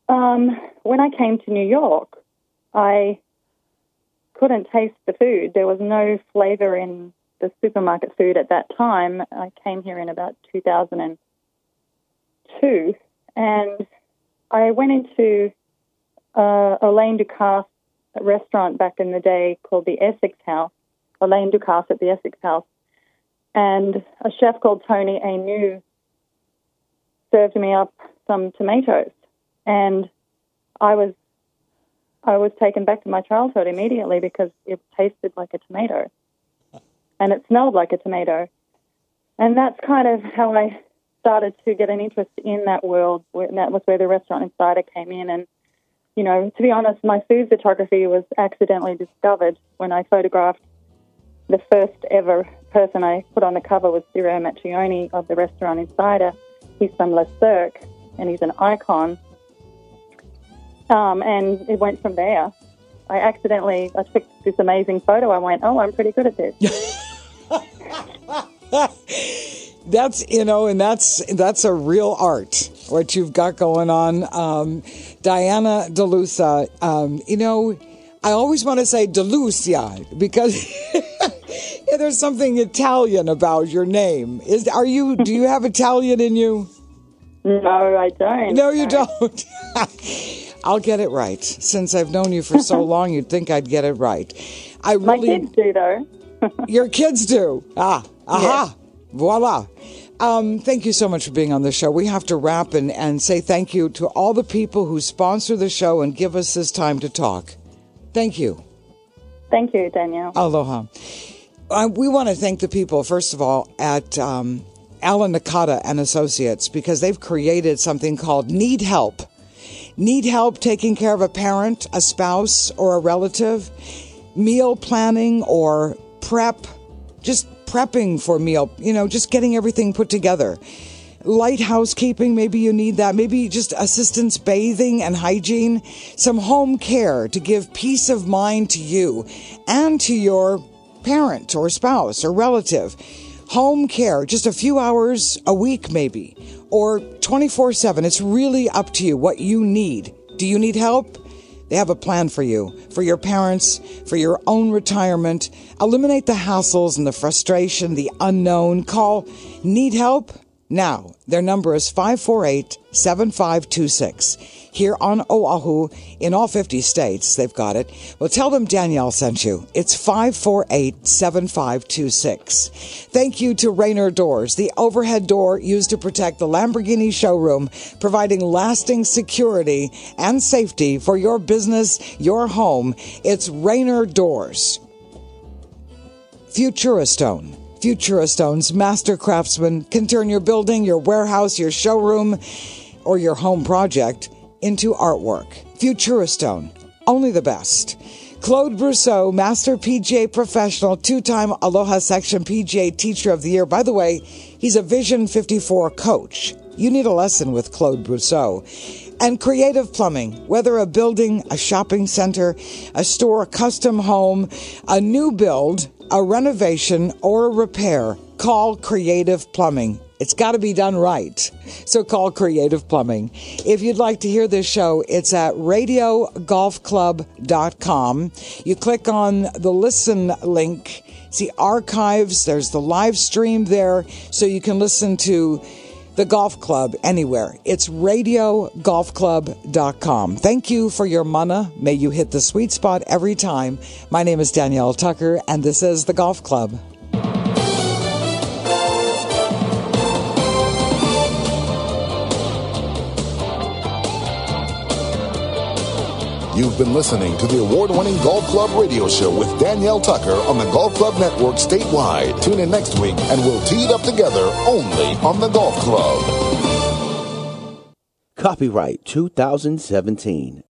um, when I came to New York, I couldn't taste the food. There was no flavor in the supermarket food at that time. I came here in about two thousand two, and I went into uh, Alain Ducasse restaurant back in the day called the Essex House, Alain Ducasse at the Essex House, and a chef called Tony Anu served me up some tomatoes, and I was I was taken back to my childhood immediately because it tasted like a tomato, and it smelled like a tomato, and that's kind of how I started to get an interest in that world, and that was where the Restaurant Insider came in. And, you know, to be honest, my food photography was accidentally discovered when I photographed the first ever person I put on the cover was Ciro Macchioni of the Restaurant Insider. He's from Le Cirque, and he's an icon. Um, and it went from there. I accidentally, I took this amazing photo. I went, oh, I'm pretty good at this. That's, you know, and that's that's a real art, what you've got going on. Um, Diana DeLucia, um, you know, I always want to say DeLucia because yeah, there's something Italian about your name. Is Are you, do you have Italian in you? No, I don't. No, you don't. I'll get it right. Since I've known you for so long, you'd think I'd get it right. I really, My kids do, though. Your kids do. Ah, aha. Yes. Voila. Um, thank you so much for being on the show. We have to wrap and, and say thank you to all the people who sponsor the show and give us this time to talk. Thank you. Thank you, Danielle. Aloha. Uh, we want to thank the people, first of all, at um, Alan Nakata and Associates, because they've created something called Need Help. Need help taking care of a parent, a spouse, or a relative? Meal planning or prep? Just prepping for meal, you know, just getting everything put together. Light housekeeping, maybe you need that. Maybe just assistance bathing and hygiene. Some home care to give peace of mind to you and to your parent or spouse or relative. Home care, just a few hours a week maybe, or twenty-four seven. It's really up to you what you need. Do you need help? They have a plan for you, for your parents, for your own retirement. Eliminate the hassles and the frustration, the unknown. Call Need Help now. Their number is five four eight, seven five two six. Here on Oahu, in all fifty states, they've got it. Well, tell them Danielle sent you. It's five four eight, seven five two six. Thank you to Rainer Doors, the overhead door used to protect the Lamborghini showroom, providing lasting security and safety for your business, your home. It's Rainer Doors. Futuristone. Futuristone's master craftsman can turn your building, your warehouse, your showroom, or your home project into artwork. Futuristone, only the best. Claude Brousseau, master P G A professional, two-time Aloha Section P G A Teacher of the Year. By the way, he's a Vision fifty-four coach. You need a lesson with Claude Brousseau. And Creative Plumbing, whether a building, a shopping center, a store, a custom home, a new build, a renovation, or a repair, call Creative Plumbing. It's got to be done right. So call Creative Plumbing. If you'd like to hear this show, it's at radio golf club dot com. You click on the listen link. See archives. There's the live stream there, so you can listen to the golf club anywhere. It's radio golf club dot com. Thank you for your mana. May you hit the sweet spot every time. My name is Danielle Tucker, and this is The Golf Club. You've been listening to the award-winning Golf Club radio show with Danielle Tucker on the Golf Club Network statewide. Tune in next week and we'll tee it up together only on the Golf Club. Copyright two thousand seventeen.